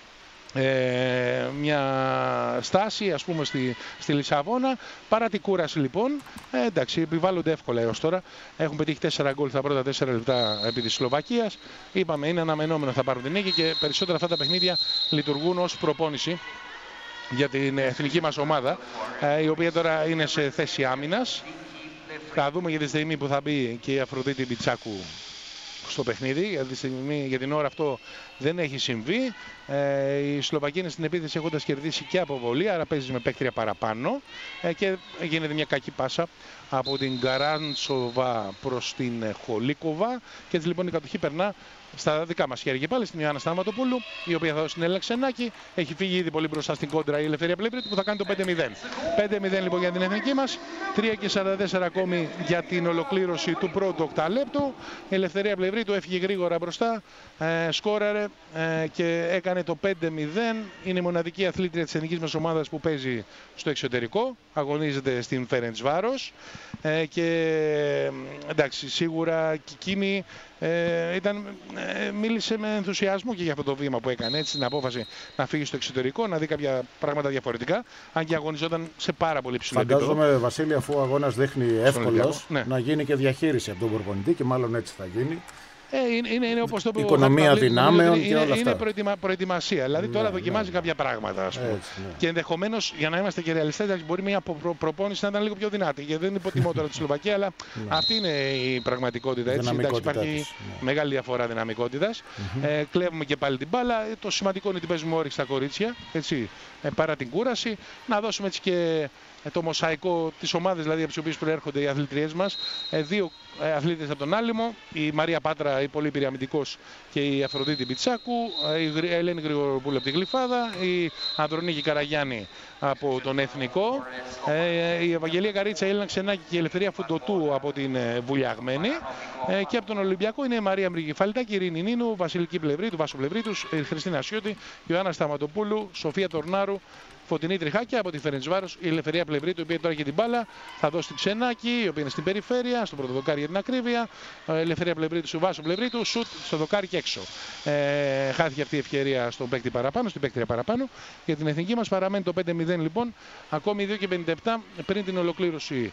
μια στάση, ας πούμε, στη Λισαβόνα. Παρά την κούραση, λοιπόν, εντάξει, επιβάλλονται εύκολα έως τώρα. Έχουν πετύχει 4 γκολ στα πρώτα 4 λεπτά επί της Σλοβακίας. Είπαμε, είναι αναμενόμενο θα πάρουν την νίκη, και περισσότερα αυτά τα παιχνίδια λειτουργούν ως προπόνηση για την εθνική μας ομάδα, η οποία τώρα είναι σε θέση άμυνας. Θα δούμε για τη στιγμή που θα μπει και η Αφροδίτη Πιτσάκου στο παιχνίδι. Για την ώρα αυτό δεν έχει συμβεί. Η Σλοβακία είναι στην επίθεση, έχοντας κερδίσει και από βολή, άρα παίζει με παίκτρια παραπάνω, και γίνεται μια κακή πάσα από την Καράντσοβα προς την Χολίκοβα, και έτσι λοιπόν η κατοχή περνά στα δικά μας χέρια. Και πάλι στην Ιωάννα Σταματοπούλου, η οποία θα δώσει την Έλενα Ξενάκη. Έχει φύγει ήδη πολύ μπροστά στην κόντρα η Ελευθερία Πλευρίτου, που θα κάνει το 5-0. 5-0 λοιπόν για την εθνική μας. 3:44 ακόμη για την ολοκλήρωση του πρώτου οκταλέπτου. Η Ελευθερία Πλευρίτου έφυγε γρήγορα μπροστά, σκόραρε και έκανε το 5-0. Είναι η μοναδική αθλήτρια της εθνικής μας ομάδας που παίζει στο εξωτερικό. Αγωνίζεται στην Φέρεντσβάρος. Και εντάξει, σίγουρα και εκείνη μίλησε με ενθουσιασμό και για αυτό το βήμα που έκανε, έτσι, την απόφαση να φύγει στο εξωτερικό, να δει κάποια πράγματα διαφορετικά, αν και αγωνιζόταν σε πάρα πολύ ψηλό επίπεδο. Φαντάζομαι, Βασίλη, αφού ο αγώνας δείχνει εύκολος, να γίνει και διαχείριση από τον προπονητή, και μάλλον έτσι θα γίνει. Είναι όπως το οικονομία δυνάμεων και όλα αυτά. Είναι προετοιμασία. Δηλαδή τώρα δοκιμάζει κάποια πράγματα, ας πούμε. Έτσι, και ενδεχομένως, για να είμαστε και ρεαλιστές, μπορεί μια προπόνηση να ήταν λίγο πιο δυνατή. Γιατί δεν υποτιμώ τώρα τη Σλοβακία, αλλά αυτή είναι η πραγματικότητα. Έτσι. Υπάρχει μεγάλη διαφορά δυναμικότητας. Κλέβουμε και πάλι την μπάλα. Το σημαντικό είναι ότι παίζουμε όρεξη στα κορίτσια, έτσι, παρά την κούραση. Να δώσουμε έτσι και το μοσαϊκό της ομάδας, δηλαδή από τις οποίες προέρχονται οι αθλητριές μας. Δύο αθλήτες από τον Άλυμο, η Μαρία Πάτρα, η πολύ πυραμητικός, και η Αφροδίτη Πιτσάκου, η Ελένη Γρηγοροπούλου από τη Γλυφάδα, η Ανδρονίκη Καραγιάννη από τον Εθνικό, η Ευαγγελία Καρίτσα, η Έλληνα Ξενάκη και η Ελευθερία Φουντοτού από την Βουλιαγμένη, και από τον Ολυμπιακό είναι η Μαρία Μριγιφαλτάκη, η Ειρήνη Νίνου, Βασιλική Πλευρίτου, Βάσο Πλευρίτους, η Χριστίνα Σιώτη, η Ιωάννα Σταματοπούλου, Σοφία Τορνάρου, Φωτεινή Τριχάκια από τη Φερεντσβάρος, η Ελευθερία Πλευρίτου, η οποία τώρα έχει την μπάλα, θα δώσει την Ξενάκη, η οποία είναι στην περιφέρεια, στο πρώτο δοκάρι για την ακρίβεια. Ελευθερία Πλευρίτου, σου Βάσο Πλευρίτου, σουτ στο δοκάρι και έξω. Χάθηκε αυτή η ευκαιρία στον παίκτη παραπάνω, στην παίκτρια παραπάνω. Για την εθνική μας παραμένει το 5-0 λοιπόν, ακόμη 2:57 πριν την ολοκλήρωση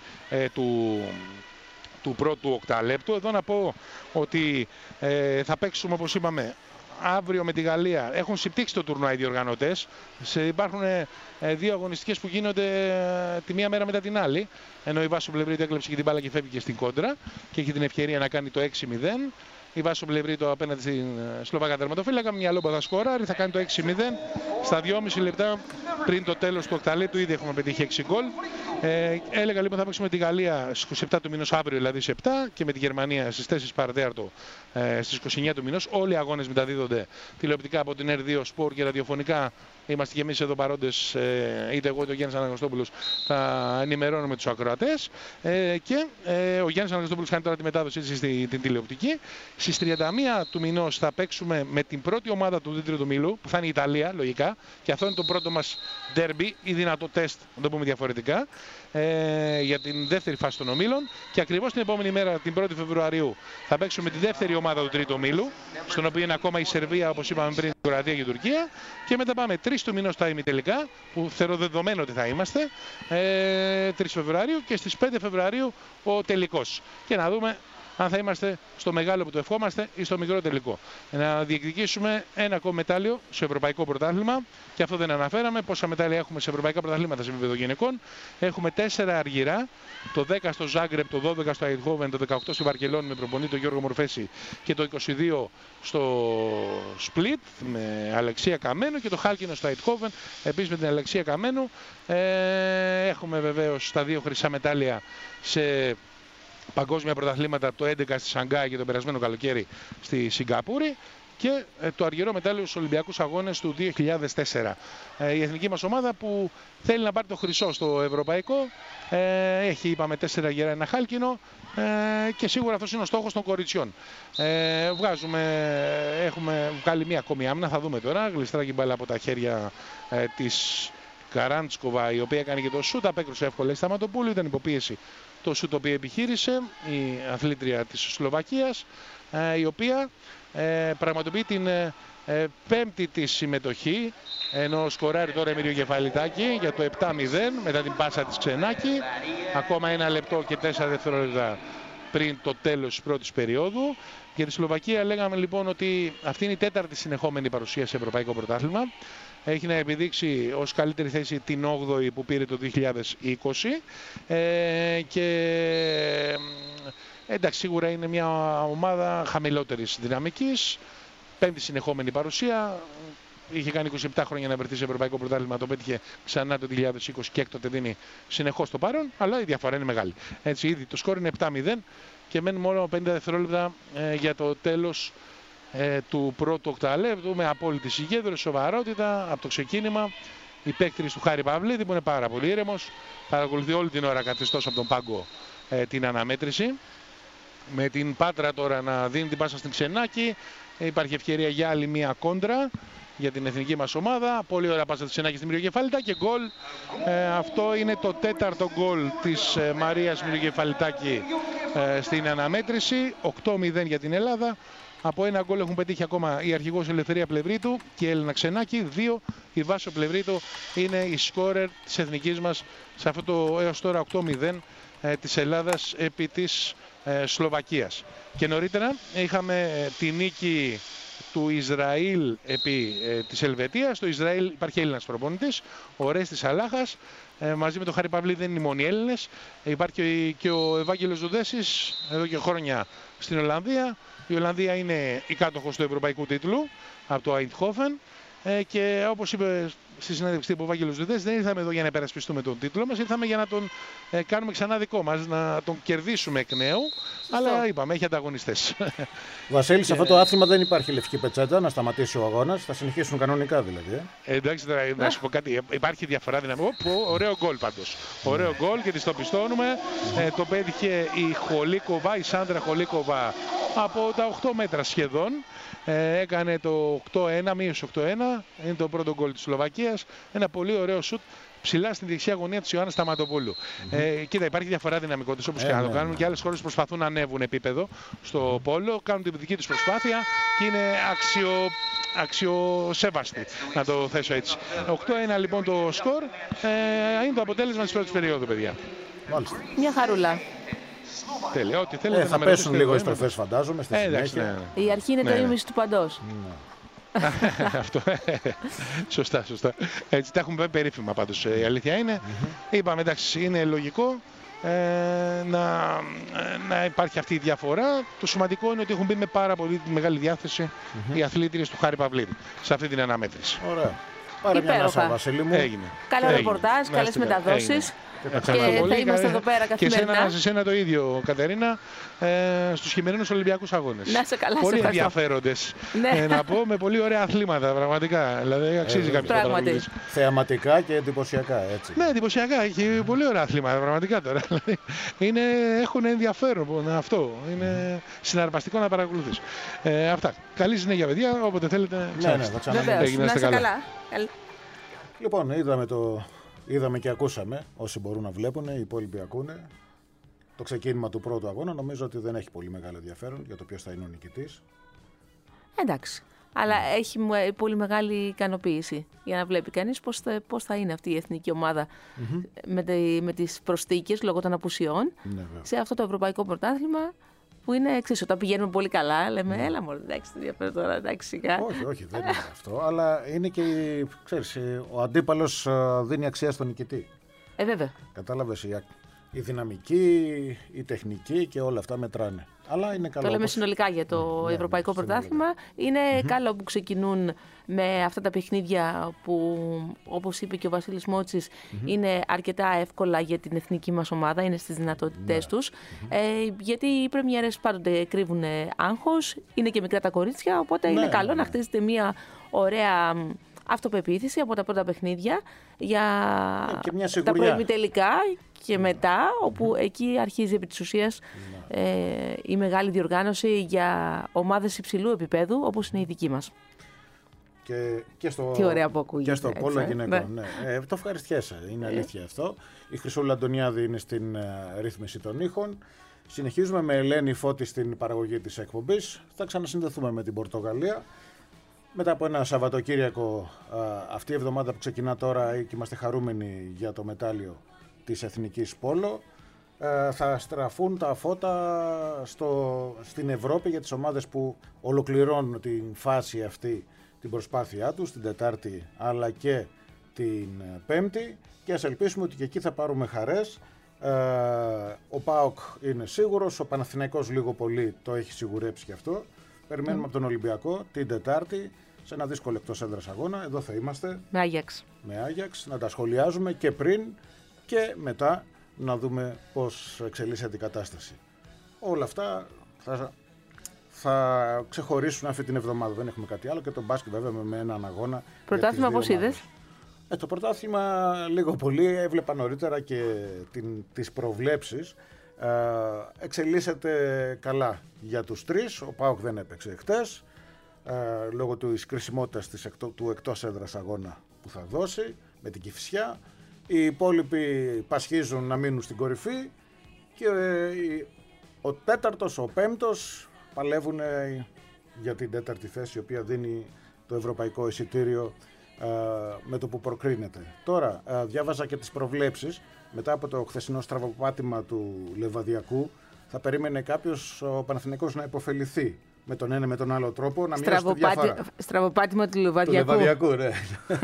του πρώτου οκταλέπτου. Εδώ να πω ότι θα παίξουμε, όπως είπαμε, αύριο με τη Γαλλία. Έχουν συμπτύξει το τουρνουά οι διοργανωτές. Υπάρχουν δύο αγωνιστικές που γίνονται τη μία μέρα μετά την άλλη. Ενώ η Βάσο Πλευρίτου έκλεψε και την μπάλα και φεύγει και στην κόντρα και έχει την ευκαιρία να κάνει το 6-0. Η Βάσο Πλευρίτου απέναντι στην Σλοβάκα τερματοφύλακα. Μια λόμπα θα σκοράρει, θα κάνει το 6-0. Στα 2,5 λεπτά πριν το τέλος του οκταλέπτου ήδη έχουμε πετύχει 6 γκολ. Έλεγα λοιπόν θα παίξουμε τη Γαλλία στις 27 του μηνός, αύριο δηλαδή σε 7, και με τη Γερμανία στις 4 παρατέταρτο στις 29 του μηνός. Όλοι οι αγώνες μεταδίδονται τηλεοπτικά από την R2 Sport και ραδιοφωνικά. Είμαστε και εμείς εδώ παρόντες, είτε εγώ είτε ο Γιάννης Αναγνωστόπουλος, θα ενημερώνουμε τους ακροατές. Και ο Γιάννης Αναγνωστόπουλος κάνει τώρα τη μετάδοση στην τηλεοπτική. Στις 31 του μηνός θα παίξουμε με την πρώτη ομάδα του δεύτερου ομίλου, που θα είναι η Ιταλία, λογικά. Και αυτό είναι το πρώτο μας derby ή δυνατό τεστ, να το πούμε διαφορετικά, για την δεύτερη φάση των ομίλων. Και ακριβώς την επόμενη μέρα, την 1η Φεβρουαρίου, θα παίξουμε με τη δεύτερη ομάδα του τρίτου ομίλου, στον οποίο είναι ακόμα η Σερβία, όπως είπαμε πριν, η Κροατία και η Τουρκία. Και μετά πάμε 3 του μηνός στα ημιτελικά, που θεωρώ δεδομένο ότι θα είμαστε, 3 Φεβρουαρίου, και στις 5 Φεβρουαρίου ο τελικός. Και να δούμε αν θα είμαστε στο μεγάλο που το ευχόμαστε ή στο μικρό τελικό. Να διεκδικήσουμε ένα ακόμα μετάλλιο σε ευρωπαϊκό πρωτάθλημα, και αυτό δεν αναφέραμε. Πόσα μετάλλια έχουμε σε ευρωπαϊκά πρωταθλήματα σε επίπεδο γυναικών. Έχουμε 4 αργυρά, το 10 στο Ζάγκρεπ, το 12 στο Αϊντχόβεν, το 18 στη Βαρκελόνη με προπονητή τον Γιώργο Μορφέση, και το 22 στο Σπλίτ με Αλεξία Καμένου, και το Χάλκινο στο Αϊντχόβεν επίσης με την Αλεξία Καμένου. Έχουμε βεβαίως τα 2 χρυσά μετάλλια σε παγκόσμια πρωταθλήματα, από το 11 στη Σανγκάη και το περασμένο καλοκαίρι στη Σιγκαπούρη, και το αργυρό μετάλλιο στους Ολυμπιακούς Αγώνες του 2004. Η εθνική μας ομάδα που θέλει να πάρει το χρυσό στο ευρωπαϊκό, έχει, είπαμε, 4 αργυρά, ένα χάλκινο, και σίγουρα αυτός είναι ο στόχος των κοριτσιών. Έχουμε βγάλει μία ακόμη άμυνα, θα δούμε τώρα. Γλιστράκι μπάλα από τα χέρια της Καράντσκοβα, η οποία έκανε και το σούτ, απέκρουσε εύκολα η Σταματοπούλου, ήταν υποπίεση το σούτ το οποίο επιχείρησε η αθλήτρια της Σλοβακίας, η οποία πραγματοποιεί την πέμπτη της συμμετοχή, ενώ σκοράρει τώρα Εμίλιο Κεφαλιτάκη για το 7-0 μετά την πάσα της Ξενάκη. Ακόμα 1 λεπτό και 4 δευτερόλεπτα πριν το τέλος της πρώτης περίοδου. Για τη Σλοβακία λέγαμε λοιπόν ότι αυτή είναι η 4η συνεχόμενη παρουσία σε ευρωπαϊκό πρωτάθλημα. Έχει να επιδείξει ως καλύτερη θέση την 8η που πήρε το 2020, και εντάξει, σίγουρα είναι μια ομάδα χαμηλότερης δυναμικής, 5η συνεχόμενη παρουσία. Είχε κάνει 27 χρόνια να βρεθεί σε ευρωπαϊκό πρωτάθλημα, το πέτυχε ξανά το 2020 και έκτοτε δίνει συνεχώς το παρόν, αλλά η διαφορά είναι μεγάλη. Έτσι, ήδη το σκορ είναι 7-0 και μένουν μόνο 50 δευτερόλεπτα για το τέλος του πρώτου οκταλέπτου, με απόλυτη συγκέντρωση, σοβαρότητα από το ξεκίνημα. Η παίκτρης του Χάρη Παυλίδη, που είναι πάρα πολύ ήρεμος, παρακολουθεί όλη την ώρα καθιστός από τον πάγκο την αναμέτρηση. Με την Πάτρα τώρα να δίνει την πάσα στην Ξενάκη, υπάρχει ευκαιρία για άλλη μία κόντρα. για την εθνική μας ομάδα. Πολύ ωραία πάσα του Ξενάκη στην Μυριοκεφαλιτάκη και γκολ. Αυτό είναι το 4ο γκολ της Μαρίας Μυριοκεφαλιτάκη στην αναμέτρηση. 8-0 για την Ελλάδα. Από ένα γκολ έχουν πετύχει ακόμα η αρχηγός Ελευθερία Πλευρίτου και η Έλληνα Ξενάκη. 2 η Βάσο Πλευρίτου είναι η σκόρερ της εθνικής μας σε αυτό το έως τώρα 8-0 της Ελλάδας επί της Σλοβακίας. Και νωρίτερα είχαμε τη νίκη του Ισραήλ επί της Ελβετίας. Στο Ισραήλ υπάρχει Έλληνας προπονητής, ο Ρέστης Αλάχας. Μαζί με τον Χάρη Παυλή δεν είναι οι μόνοι Έλληνες. Υπάρχει και ο Ευάγγελος Δουδέσης εδώ και χρόνια στην Ολλανδία. Η Ολλανδία είναι η κάτοχος του ευρωπαϊκού τίτλου από το Eindhoven. Και όπως είπε στη συνέντευξη τύπου ο Ευάγγελος Δουδέσης, δεν ήρθαμε εδώ για να υπερασπιστούμε τον τίτλο μας, ήρθαμε για να τον κάνουμε ξανά δικό μας, να τον κερδίσουμε εκ νέου. Αλλά είπαμε, έχει ανταγωνιστές. Βασίλη, σε αυτό το άθλημα δεν υπάρχει λευκή πετσέτα να σταματήσει ο αγώνας. Θα συνεχίσουν κανονικά δηλαδή. Εντάξει, τώρα να σου πω κάτι. Υπάρχει διαφορά δυναμικού. Ωραίο γκολ πάντως. Ωραίο γκολ και της το πιστώνουμε. Το πέτυχε η Χολίκοβα, η Σάντρα Χολίκοβα από τα 8 μέτρα σχεδόν. Έκανε το 8-1, μείωσε 8-1. Είναι το πρώτο γκολ της Σλοβακίας. Ένα πολύ ωραίο σουτ ψηλά στην δεξιά γωνία της Ιωάννας Σταματοπούλου. Κοίτα, υπάρχει διαφορά δυναμικότητας όπως και να το κάνουν. Και άλλες χώρες προσπαθούν να ανέβουν επίπεδο στο πόλο. Κάνουν την δική τους προσπάθεια και είναι αξιοσέβαστη, να το θέσω έτσι. 8-1 λοιπόν το σκορ. Είναι το αποτέλεσμα της πρώτης περίοδου, παιδιά. Μάλιστα. Μια χαρούλα. Τέλεια, ό,τι θέλετε θα πέσουν λίγο οι στροφές, φαντάζομαι, στη συνέχεια. Η αρχή είναι το ίμιση του παντός. Αυτό. Σωστά. Έτσι τα έχουμε πει περίφημα πάντως. Η αλήθεια είναι. Είπαμε, εντάξει, είναι λογικό να υπάρχει αυτή η διαφορά. Το σημαντικό είναι ότι έχουν μπει με πάρα πολύ μεγάλη διάθεση οι αθλήτριες του Χάρη Παυλίδη σε αυτή την αναμέτρηση. Ωραία. Πάρε μια ανάσα, Βασίλη μου. Έγινε. Καλό ρεπορτάζ, καλές μεταδόσεις. Και θα είμαστε εδώ πέρα καθημερινά. Και σε σένα το ίδιο, Κατερίνα, στους χειμερινούς Ολυμπιακούς Αγώνες. Να σε καλά, πολύ ενδιαφέροντες, να πω, με πολύ ωραία αθλήματα, πραγματικά. Δηλαδή αξίζει κάποιος να παρακολουθήσει. Θεαματικά και εντυπωσιακά, έτσι. Ναι, εντυπωσιακά. Έχει πολύ ωραία αθλήματα, πραγματικά τώρα. Έχουν ενδιαφέρον αυτό. Είναι συναρπαστικό να παρακολουθείς. Αυτά. Καλή συνέχεια, παιδιά. Όποτε θέλετε, να είστε καλά. Λοιπόν, είδαμε και ακούσαμε, όσοι μπορούν να βλέπουν, οι υπόλοιποι ακούνε. Το ξεκίνημα του πρώτου αγώνα νομίζω ότι δεν έχει πολύ μεγάλο ενδιαφέρον για το ποιος θα είναι ο νικητής. Εντάξει, αλλά έχει πολύ μεγάλη ικανοποίηση για να βλέπει κανείς πώς θα είναι αυτή η εθνική ομάδα με τις προσθήκες λόγω των απουσιών σε αυτό το ευρωπαϊκό πρωτάθλημα. Που είναι εξής, όταν πηγαίνουμε πολύ καλά, λέμε έλα μωρέ, εντάξει, τι διαφέρει τώρα, εντάξει, σιγά. Όχι, δεν είναι αυτό, αλλά είναι και, ξέρεις, ο αντίπαλος δίνει αξία στον νικητή. Βέβαια. Κατάλαβες, η δυναμική, η τεχνική και όλα αυτά μετράνε. Αλλά είναι καλό. Το λέμε συνολικά για το ευρωπαϊκό πρωτάθλημα. Είναι καλό που ξεκινούν με αυτά τα παιχνίδια που, όπως είπε και ο Βασίλης Μότσης, είναι αρκετά εύκολα για την εθνική μας ομάδα, είναι στις δυνατότητές τους. Γιατί οι πρεμιέρες πάντοτε κρύβουν άγχος, είναι και μικρά τα κορίτσια, οπότε είναι καλό να χτίζετε μια ωραία αυτοπεποίθηση από τα πρώτα παιχνίδια για τα προημιτελικά και μετά, όπου εκεί αρχίζει επί της ουσίας η μεγάλη διοργάνωση για ομάδες υψηλού επίπεδου, όπως είναι η δική μας. Τι ωραία που ακούγεται. Και στο πόλο γυναικών. Ναι. Το ευχαριστιέσαι, είναι αλήθεια αυτό. Η Χρυσούλα Αντωνιάδη είναι στην ρύθμιση των ήχων. Συνεχίζουμε με Ελένη Φώτη στην παραγωγή της εκπομπής. Θα ξανασυνδεθούμε με την Πορτογαλία. Μετά από ένα Σαββατοκύριακο, αυτή η εβδομάδα που ξεκινά τώρα και είμαστε χαρούμενοι για το μετάλλιο της Εθνικής Πόλο, θα στραφούν τα φώτα στην Ευρώπη για τις ομάδες που ολοκληρώνουν την φάση αυτή, την προσπάθειά τους, την Τετάρτη αλλά και την Πέμπτη, και ας ελπίσουμε ότι και εκεί θα πάρουμε χαρές. Ο ΠΑΟΚ είναι σίγουρος, ο Παναθηναϊκός λίγο πολύ το έχει σιγουρέψει και αυτό. Περιμένουμε από τον Ολυμπιακό την Τετάρτη σε ένα δύσκολο εκτός έδρας αγώνα. Εδώ θα είμαστε με Άγιαξ, να τα σχολιάζουμε και πριν και μετά, να δούμε πώς εξελίσσεται η κατάσταση. Όλα αυτά θα ξεχωρίσουν αυτή την εβδομάδα. Δεν έχουμε κάτι άλλο, και το μπάσκετ βέβαια με έναν αγώνα. Πρωτάθλημα πώς είδες? Το πρωτάθλημα λίγο πολύ, έβλεπα νωρίτερα και τις προβλέψεις. Εξελίσσεται καλά για τους τρεις. Ο ΠΑΟΚ δεν έπαιξε χτες. λόγω της κρισιμότητας του εκτός έδρας αγώνα που θα δώσει με την Κηφισιά. Οι υπόλοιποι πασχίζουν να μείνουν στην κορυφή και ο τέταρτος, ο πέμπτος παλεύουν για την τέταρτη θέση, η οποία δίνει το ευρωπαϊκό εισιτήριο με το που προκρίνεται. Τώρα διάβαζα και τις προβλέψεις. Μετά από το χθεσινό στραβοπάτημα του Λεβαδιακού θα περίμενε κάποιος ο Παναθηναϊκός να υποφεληθεί με τον ένα με τον άλλο τρόπο, να μειώσει τη διαφορά. Στραβοπάτημα του Λεβαδιακού. Του Λεβαδιακού, ναι.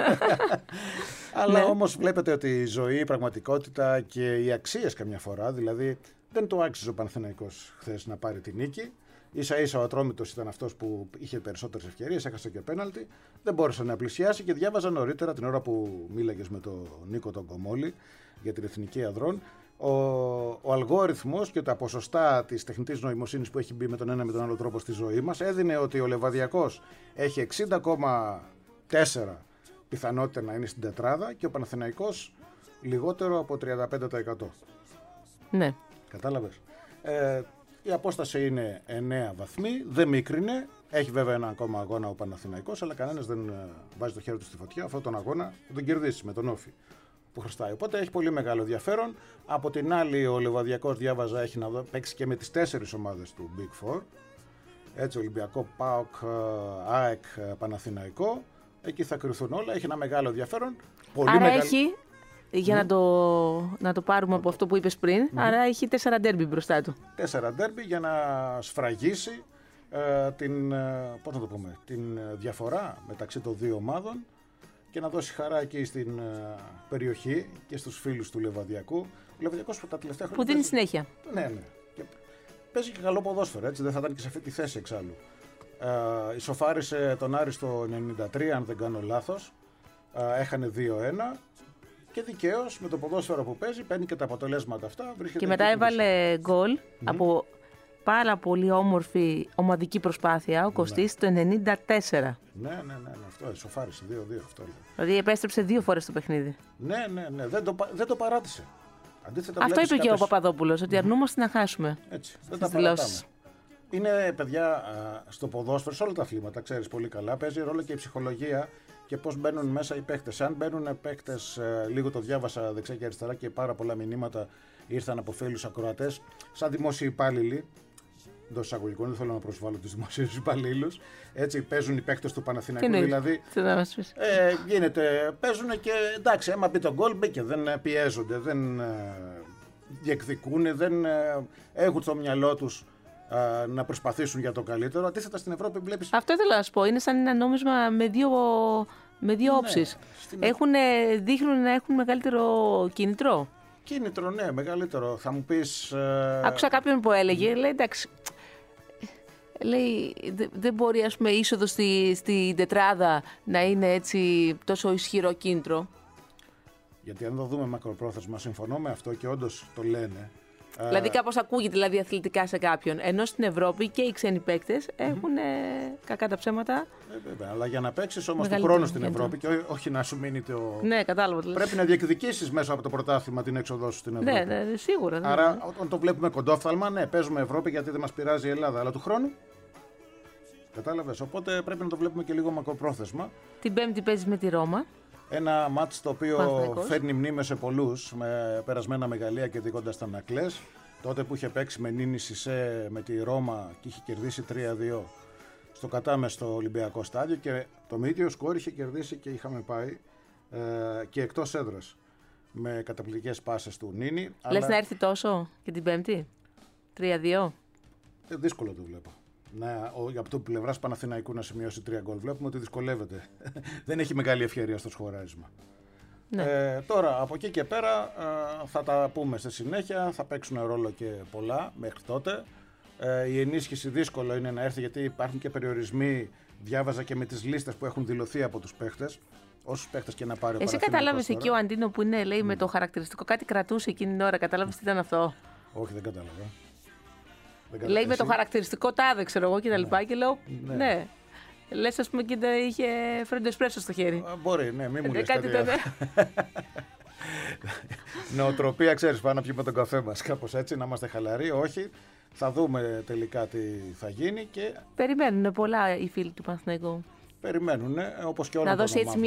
Αλλά όμως βλέπετε ότι η ζωή, η πραγματικότητα και οι αξίες καμιά φορά, δηλαδή δεν το άξιζε ο Παναθηναϊκός χθες να πάρει τη νίκη. Ίσα ίσα ο Ατρόμητος ήταν αυτός που είχε περισσότερες ευκαιρίες, έχασε και πέναλτι, δεν μπόρεσε να πλησιάσει και διάβαζα νωρίτερα την ώρα που μίλαγες με τον Νίκο τον Κομόλη για την Εθνική Ανδρών. Ο αλγόριθμος και τα ποσοστά της τεχνητής νοημοσύνης που έχει μπει με τον ένα με τον άλλο τρόπο στη ζωή μας έδινε ότι ο Λεβαδιακός έχει 60,4 πιθανότητα να είναι στην τετράδα και ο Παναθηναϊκός λιγότερο από 35%. Ναι. Κατάλαβες. Η απόσταση είναι 9 βαθμοί, δεν μίκρινε. Έχει βέβαια ένα ακόμα αγώνα ο Παναθηναϊκός, αλλά κανένας δεν βάζει το χέρι του στη φωτιά. Αυτόν τον αγώνα θα τον κερδίσει με τον Όφη που χρωστάει. Οπότε έχει πολύ μεγάλο ενδιαφέρον. Από την άλλη, ο Λεβαδιακός, διάβαζα, έχει να παίξει και με τις 4 ομάδες του Big Four. Έτσι, Ολυμπιακό, ΠΑΟΚ, ΑΕΚ, Παναθηναϊκό. Εκεί θα κρυθούν όλα. Έχει ένα μεγάλο ενδιαφέρον. Πολύ άρα έχει, για να το πάρουμε από αυτό που είπες πριν, άρα έχει 4 ντέρμπι μπροστά του. 4 ντέρμπι για να σφραγίσει την διαφορά μεταξύ των δύο ομάδων και να δώσει χαρά εκεί στην περιοχή και στους φίλους του Λεβαδιακού. Ο Λεβαδιακός τα τελευταία χρόνια που δίνει συνέχεια. Ναι. Και παίζει και καλό ποδόσφαιρο, έτσι, δεν θα ήταν και σε αυτή τη θέση εξάλλου. Ισοφάρισε τον Άρη στο 93, αν δεν κάνω λάθος. Έχανε 2-1 και δικαίως με το ποδόσφαιρο που παίζει παίρνει και τα αποτελέσματα αυτά. Και μετά έβαλε γκολ από πάρα πολύ όμορφη ομαδική προσπάθεια ο Κωστής το 94. Ναι, αυτό ισοφάρισε 2-2 αυτό. Δηλαδή επέστρεψε 2 φορές το παιχνίδι. Ναι, δεν το παράτησε. Αντίθετα, αυτό είπε και ο Παπαδόπουλος, ότι αρνούμαστε να χάσουμε. Έτσι, δεν τα παρατάμε. Είναι, παιδιά, στο ποδόσφαιρο, σε όλα τα αθλήματα, ξέρεις πολύ καλά, παίζει ρόλο και η ψυχολογία και πώς μπαίνουν μέσα οι παίκτες. Αν μπαίνουν παίκτες, λίγο το διάβασα δεξιά και αριστερά και πάρα πολλά μηνύματα ήρθαν από φίλους ακροατές, σαν δημόσιοι υπάλληλοι, εντός εισαγωγικών, δεν θέλω να προσβάλλω τους δημοσίους υπαλλήλους. Έτσι παίζουν οι παίκτες του Παναθηναϊκού. Δηλαδή, παίζουν και εντάξει, άμα μπει το γκολ, μπήκε. Δεν πιέζονται, δεν διεκδικούν, δεν έχουν στο μυαλό τους να προσπαθήσουν για το καλύτερο. Αντίθετα στην Ευρώπη βλέπεις. Αυτό ήθελα να σου πω. Είναι σαν ένα νόμισμα με δύο όψεις. Δείχνουν να έχουν μεγαλύτερο κίνητρο. Κίνητρο, ναι, μεγαλύτερο. Θα μου πεις. Άκουσα κάποιον που έλεγε, λέει εντάξει. Λέει, δεν μπορεί, ας πούμε, είσοδο στη τετράδα να είναι έτσι τόσο ισχυρό κίνητρο. Γιατί αν το δούμε μακροπρόθεσμα, συμφωνώ με αυτό και όντως το λένε. Δηλαδή κάπως ακούγεται δηλαδή αθλητικά σε κάποιον. Ενώ στην Ευρώπη και οι ξένοι παίκτες έχουν κακά τα ψέματα. Βέβαια, αλλά για να παίξεις όμως του χρόνου στην Ευρώπη και όχι να σου μείνει το. Ναι, κατάλαβα. Πρέπει να διεκδικήσεις μέσα από το πρωτάθλημα την έξοδό σου στην Ευρώπη. Ναι, σίγουρα. Άρα όταν το βλέπουμε κοντόφθαλμα, ναι, παίζουμε Ευρώπη γιατί δεν μας πειράζει η Ελλάδα, αλλά του χρόνου. Κατάλαβες. Οπότε πρέπει να το βλέπουμε και λίγο μακροπρόθεσμα. Την Πέμπτη παίζεις με τη Ρώμα. Ένα μάτς το οποίο φέρνει μνήμες σε πολλούς, με περασμένα μεγαλεία και δίκοντας τα Νακλές. Τότε που είχε παίξει με Νίνη Σισέ με τη Ρώμα και είχε κερδίσει 3-2 στο Κατάμε στο Ολυμπιακό στάδιο και το ίδιο σκόρ είχε κερδίσει και είχαμε πάει και εκτός έδρας με καταπληκτικές πάσες του Νίνη. Λες να έρθει τόσο και την Πέμπτη, 3-2. Δύσκολο το βλέπω. Ναι, από το πλευρά Παναθηναϊκού να σημειώσει 3 γκολ. Βλέπουμε ότι δυσκολεύεται. Δεν έχει μεγάλη ευκαιρία στο σχοράρισμα. Ναι. Τώρα από εκεί και πέρα θα τα πούμε στη συνέχεια. Θα παίξουν ρόλο και πολλά μέχρι τότε. Η ενίσχυση δύσκολο είναι να έρθει γιατί υπάρχουν και περιορισμοί. Διάβαζα και με τις λίστες που έχουν δηλωθεί από τους παίχτες. Όσους παίχτες και να πάρει ο Παναθηναϊκός. Εσύ κατάλαβες εκεί ο Αντίνο που είναι, λέει, με το χαρακτηριστικό κάτι κρατούσε εκείνη την ώρα. Κατάλαβες τι ήταν αυτό? Όχι, δεν κατάλαβα. Λέει με το χαρακτηριστικό τάδε, ξέρω εγώ και τα λοιπά. Και λέω, ναι. Λες, ας πούμε, και είχε φρέντο εσπρέσο στο χέρι. Μπορεί, ναι, μην μου λες κάτι. Νοοτροπία, ξέρεις, πάμε να πιούμε τον καφέ μας. Κάπως έτσι, να είμαστε χαλαροί. Όχι. Θα δούμε τελικά τι θα γίνει. Και περιμένουν πολλά οι φίλοι του Παναθηναϊκού. Περιμένουν, όπως και όλα. Να δώσει έτσι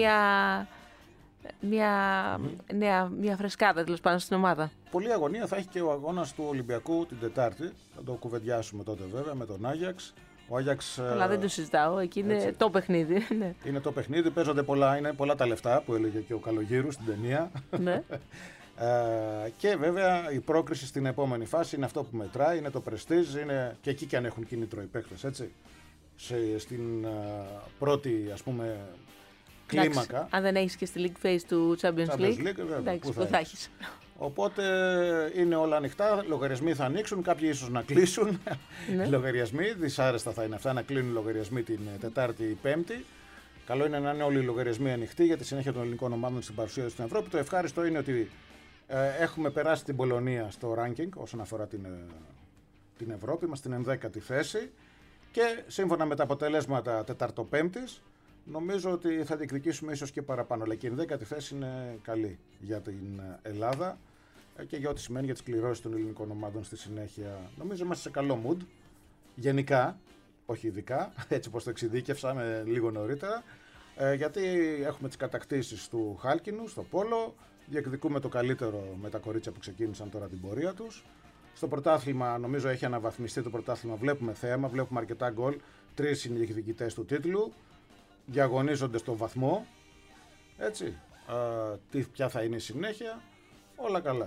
μια φρεσκάδα τέλος πάντων στην ομάδα. Πολλή αγωνία θα έχει και ο αγώνας του Ολυμπιακού την Τετάρτη. Θα το κουβεντιάσουμε τότε βέβαια με τον Άγιαξ. Αλλά δεν το συζητάω, εκεί είναι το παιχνίδι. Ναι. Είναι το παιχνίδι, παίζονται πολλά, είναι πολλά τα λεφτά που έλεγε και ο Καλογύρου στην ταινία. Ναι. Και βέβαια η πρόκριση στην επόμενη φάση είναι αυτό που μετράει, είναι το πρεστίζ, είναι και εκεί και αν έχουν κίνητρο οι παίκτες, έτσι. Στην πρώτη, ας πούμε, κλίμακα. Αν δεν έχεις και στη League Phase του Champions League, εντάξει, που θα έχεις. Οπότε είναι όλα ανοιχτά, λογαριασμοί θα ανοίξουν, κάποιοι ίσως να κλείσουν. Ναι. Λογαριασμοί, δυσάρεστα θα είναι αυτά, να κλείνουν λογαριασμοί την Τετάρτη ή Πέμπτη. Καλό είναι να είναι όλοι οι λογαριασμοί ανοιχτοί για τη συνέχεια των ελληνικών ομάδων στην παρουσία στην Ευρώπη. Το ευχάριστο είναι ότι έχουμε περάσει την Πολωνία στο ranking όσον αφορά την Ευρώπη. Είμαστε στην 11η θέση και σύμφωνα με τα αποτελέσματα Τεταρτοπέμπτης, νομίζω ότι θα διεκδικήσουμε ίσως και παραπάνω. Αλλά και η 11η θέση είναι καλή για την Ελλάδα και για ό,τι σημαίνει για τις κληρώσεις των ελληνικών ομάδων στη συνέχεια. Νομίζω είμαστε σε καλό mood. Γενικά, όχι ειδικά, έτσι όπως το εξειδίκευσαμε λίγο νωρίτερα. Γιατί έχουμε τις κατακτήσεις του Χάλκινου στο πόλο. Διεκδικούμε το καλύτερο με τα κορίτσια που ξεκίνησαν τώρα την πορεία τους. Στο πρωτάθλημα, νομίζω έχει αναβαθμιστεί το πρωτάθλημα. Βλέπουμε θέαμα, βλέπουμε αρκετά γκολ. 3 είναι οι διεκδικητές του τίτλου. Διαγωνίζονται στο βαθμό. Έτσι. Ποια θα είναι η συνέχεια. Όλα καλά.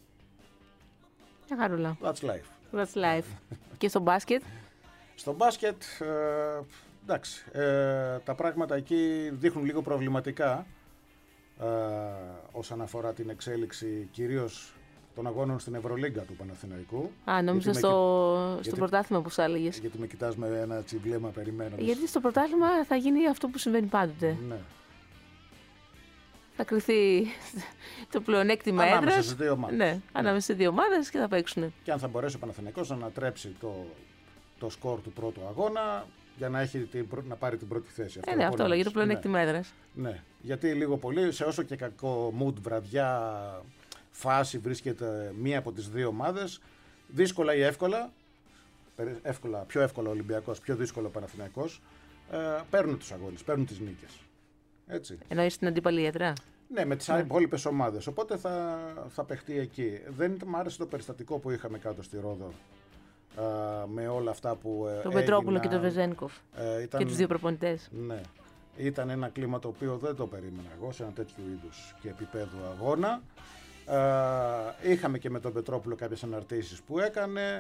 Μια χαρούλα. That's life. That's life. Και στο μπάσκετ. Στο μπάσκετ, εντάξει, τα πράγματα εκεί δείχνουν λίγο προβληματικά όσον αφορά την εξέλιξη κυρίως των αγώνων στην Ευρωλίγκα του Παναθηναϊκού. Νόμιζα στο πρωτάθλημα που σου έλεγες. Γιατί με κοιτάς με ένα τσιμπλέμα περιμένοντας. Γιατί στο πρωτάθλημα θα γίνει αυτό που συμβαίνει πάντοτε. Ναι. Θα κρυθεί το πλεονέκτημα έδρας. Ανάμεσα στις δύο ομάδες. Ναι, ανάμεσα στις δύο ομάδες και θα παίξουν. Και αν θα μπορέσει ο Παναθηναϊκός να ανατρέψει το σκορ του πρώτου αγώνα για να πάρει την πρώτη θέση. Ναι, αυτό λέγεται το πλεονέκτημα έδρας. Ναι, γιατί λίγο πολύ σε όσο και κακό mood, βραδιά, φάση βρίσκεται μία από τις δύο ομάδες, δύσκολα ή εύκολα, πιο εύκολα ο Ολυμπιακός, πιο δύσκολο ο Παναθηναϊκός, παίρνουν τους αγώνες, παίρνουν τις νίκες. Έτσι. Εννοείς την αντίπαλη έδρα. Ναι, με τις υπόλοιπες ομάδες. Οπότε θα παιχτεί εκεί. Δεν μου άρεσε το περιστατικό που είχαμε κάτω στη Ρόδο. Με όλα αυτά που τον Πετρόπουλο και τον Βεζένκοφ και τους δύο προπονητές. Ναι. Ήταν ένα κλίμα το οποίο δεν το περίμενα εγώ σε ένα τέτοιο είδους και επίπεδο αγώνα. Είχαμε και με τον Πετρόπουλο κάποιες αναρτήσεις που έκανε.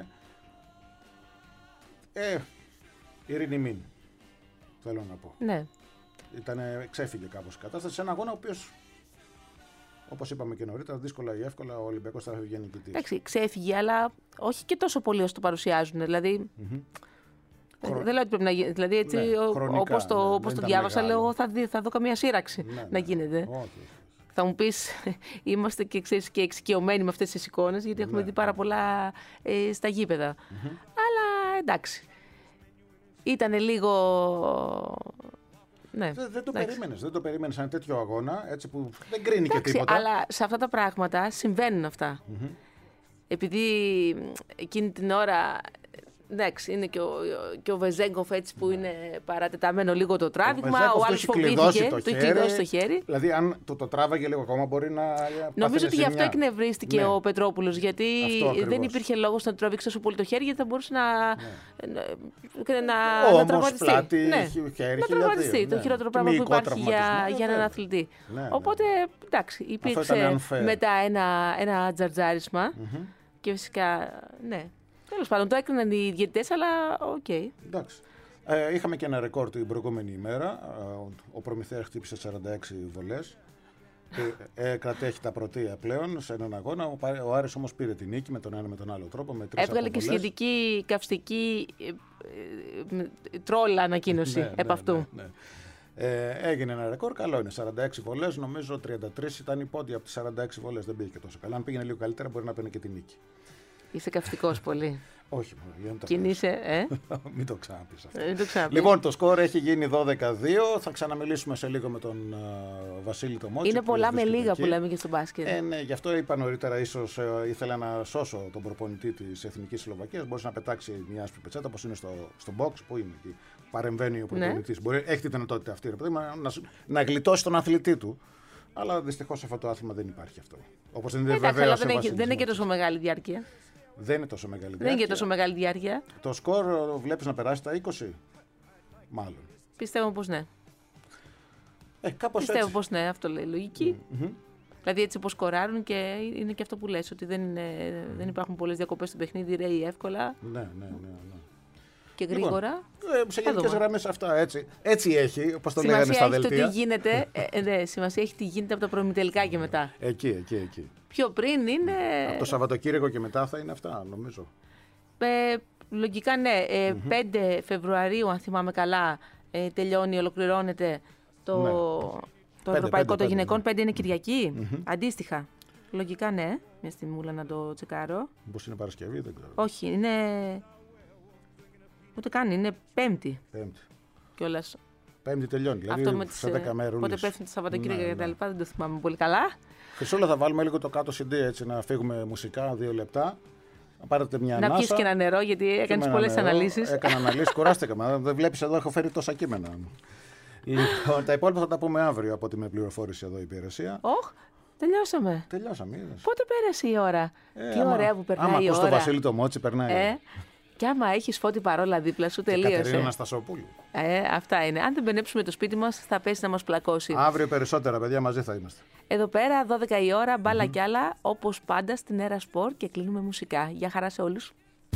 Ειρήνη μην, θέλω να πω. Ναι. Ξέφυγε κάπως η κατάσταση σε ένα αγώνα ο οποίος, όπως είπαμε και νωρίτερα, δύσκολα ή εύκολα ο Ολυμπιακός θα βγαίνει νικητής. Εντάξει, ξέφυγε, αλλά όχι και τόσο πολύ όσο το παρουσιάζουν. Δηλαδή. Δεν λέω ότι πρέπει να γίνει. Δηλαδή, έτσι, όπως το διάβασα, λέω θα δω καμία σύραξη να γίνεται. Θα μου πεις, είμαστε και εξοικειωμένοι με αυτές τις εικόνες, γιατί έχουμε δει πάρα πολλά στα γήπεδα. Αλλά εντάξει. Ήτανε λίγο. Ναι, δεν το περίμενες ένα τέτοιο αγώνα, έτσι που δεν κρίνει και τίποτα. Αλλά σε αυτά τα πράγματα συμβαίνουν αυτά. Επειδή εκείνη την ώρα, εντάξει, είναι και ο Βεζέγκοφ έτσι που είναι παρατεταμένο λίγο το τράβηγμα, ο άλλος φοβήθηκε, το έχει κλειδώσει το χέρι. Δηλαδή αν το τράβαγε λίγο ακόμα μπορεί να νομίζω ότι γι' αυτό εκνευρίστηκε ο Πετρόπουλος, γιατί δεν υπήρχε λόγος να τραβήξει τόσο πολύ το χέρι, γιατί θα μπορούσε να τραυματιστεί. Να τραυματιστεί, το χειρότερο πράγμα που υπάρχει για έναν αθλητή. Οπότε, εντάξει, υπήρξε μετά ένα τζαρτζάρισμα και φυσικά, ναι. Τέλος πάντων, το έκριναν οι διαιτητές, αλλά οκ. Εντάξει. Είχαμε και ένα ρεκόρ την προηγούμενη ημέρα. Ο Προμηθέας χτύπησε 46 βολές. Κρατέχει τα πρωτεία πλέον σε έναν αγώνα. Ο Άρης όμως πήρε την νίκη με τον ένα με τον άλλο τρόπο. Με 3 έβγαλε και σχετική καυστική τρόλ ανακοίνωση επ' αυτού. Ναι. Έγινε ένα ρεκόρ, καλό είναι. 46 βολές, νομίζω 33 ήταν η πόντια από τις 46 βολές. Δεν πήγε και τόσο καλά. Αν πήγαινε λίγο καλύτερα, μπορεί να παίρνει και την νίκη. Είσαι καυστικός πολύ. Όχι, κινείσαι, Μην το ξαναπείς αυτό. Λοιπόν, το σκορ έχει γίνει 12-2. Θα ξαναμιλήσουμε σε λίγο με τον Βασίλη το Μότσι. Είναι πολλά με λίγα που λέμε και στο μπάσκετ. Ναι, γι' αυτό είπα νωρίτερα, ίσως ήθελα να σώσω τον προπονητή της Εθνικής Σλοβακίας. Μπορείς να πετάξει μια άσπρη πετσέτα, όπως είναι στο box, που είναι εκεί. Παρεμβαίνει ο προπονητής. Μπορεί, έχει τη δυνατότητα αυτή, να γλιτώσει τον αθλητή του. Αλλά δυστυχώς σε αυτό το άθλημα δεν υπάρχει αυτό. Όπως δεν είναι βεβαίως. Δεν είναι και τόσο μεγάλη διάρκεια. Δεν είναι τόσο μεγάλη διάρκεια. Δεν είναι και τόσο μεγάλη διάρκεια. Το σκορ βλέπεις να περάσει τα 20, μάλλον. Πιστεύω πως ναι. Πιστεύω πως ναι, αυτό λέει η λογική. Δηλαδή έτσι πως σκοράρουν και είναι και αυτό που λες, ότι δεν υπάρχουν πολλές διακοπές στο παιχνίδι, ρέει εύκολα. Ναι. Και γρήγορα. Σε γενικές γραμμές αυτά έτσι έχει, όπως το λέγανε στα δελτία. Σημασία έχει τι γίνεται, σημασία έχει τι γίνεται από τα προημιτελικά και μετά. Εκεί. Πιο πριν είναι. Από το Σαββατοκύριακο και μετά θα είναι αυτά, νομίζω. Λογικά ναι. 5 Φεβρουαρίου, αν θυμάμαι καλά, τελειώνει, ολοκληρώνεται το Ευρωπαϊκό των Γυναικών. 5 είναι Κυριακή. Αντίστοιχα. Λογικά ναι. Μια στιγμούλα να το τσεκάρω. Μήπως είναι Παρασκευή, δεν ξέρω. Όχι, είναι. Ούτε καν, είναι Πέμπτη. Κιόλας. Πέμπτη τελειώνει, δηλαδή σε 10 μέρες. Πότε πέφτει το Σαββατοκύριακο και τα λοιπά, δεν το θυμάμαι πολύ καλά. Χρυσούλα, θα βάλουμε λίγο το κάτω CD έτσι, να φύγουμε μουσικά 2 λεπτά. Να πάρετε μια ανάσα. Να πιεις και ένα νερό, γιατί έκανες πολλές αναλύσεις. Έκανα αναλύσεις, κουράστηκα. Δεν βλέπεις εδώ, έχω φέρει τόσα κείμενα. Λοιπόν, τα υπόλοιπα θα τα πούμε αύριο από ό,τι με πληροφόρησε εδώ η υπηρεσία. Τελειώσαμε. Είδες. Πότε πέρασε η ώρα. Τι ωραία που περνάει η ώρα. Άμα ακούς το Βασίλη το Μότσι, περνάει. Και άμα έχεις Φώτη Παρόλα δίπλα σου, τελείωσε. Κατερίνα Αναστασοπούλου. Αυτά είναι. Αν δεν μπενέψουμε το σπίτι μας, θα πέσει να μας πλακώσει. Αύριο περισσότερα, παιδιά, μαζί θα είμαστε. Εδώ πέρα, 12 η ώρα, μπάλα κι άλλα, όπως πάντα στην Έρα Σπορ, και κλείνουμε μουσικά. Γεια χαρά σε όλους.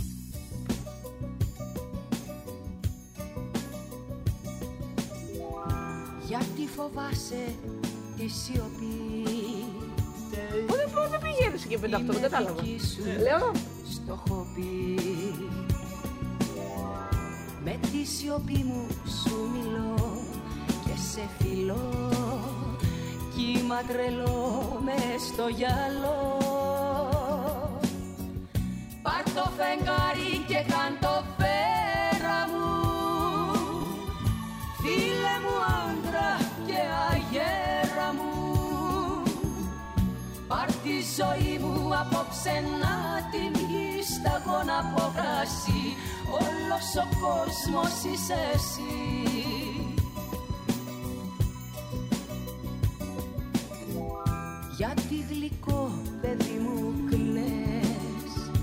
Γιατί φοβάσαι τη σιωπή. Πότε πηγαίνεις και πέντε αυτό, δεν κατάλαβα. Λέω. Στο χοπί. Με τη σιωπή μου σου μιλώ και σε φιλώ. Κύμα τρελό μες στο γυαλό. Πάρ' το φεγγάρι και κάν' το πέρα μου. Φίλε μου άντρα και αγέρα μου. Πάρ' τη ζωή μου απόψε να την γη σταγόνα από κρασί. Όλος ο κόσμος είσαι εσύ. Γιατί γλυκό παιδί μου κλαις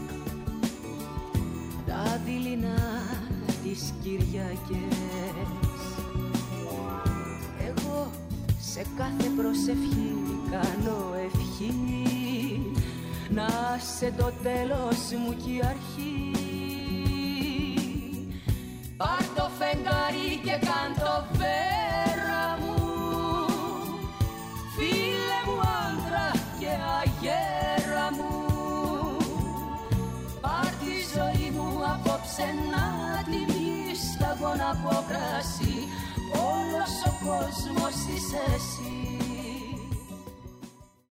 τα δειλινά τις Κυριακές. Εγώ σε κάθε προσευχή κάνω ευχή να σε το τέλος μου κι η αρχή. Πάρ' το φεγγάρι και κάν' το πέρα μου. Φίλε μου άντρα και αγέρα μου. Πάρ' τη ζωή μου απόψε να τη μη σταγόνα από κρασί. Όλος ο κόσμος είσαι εσύ.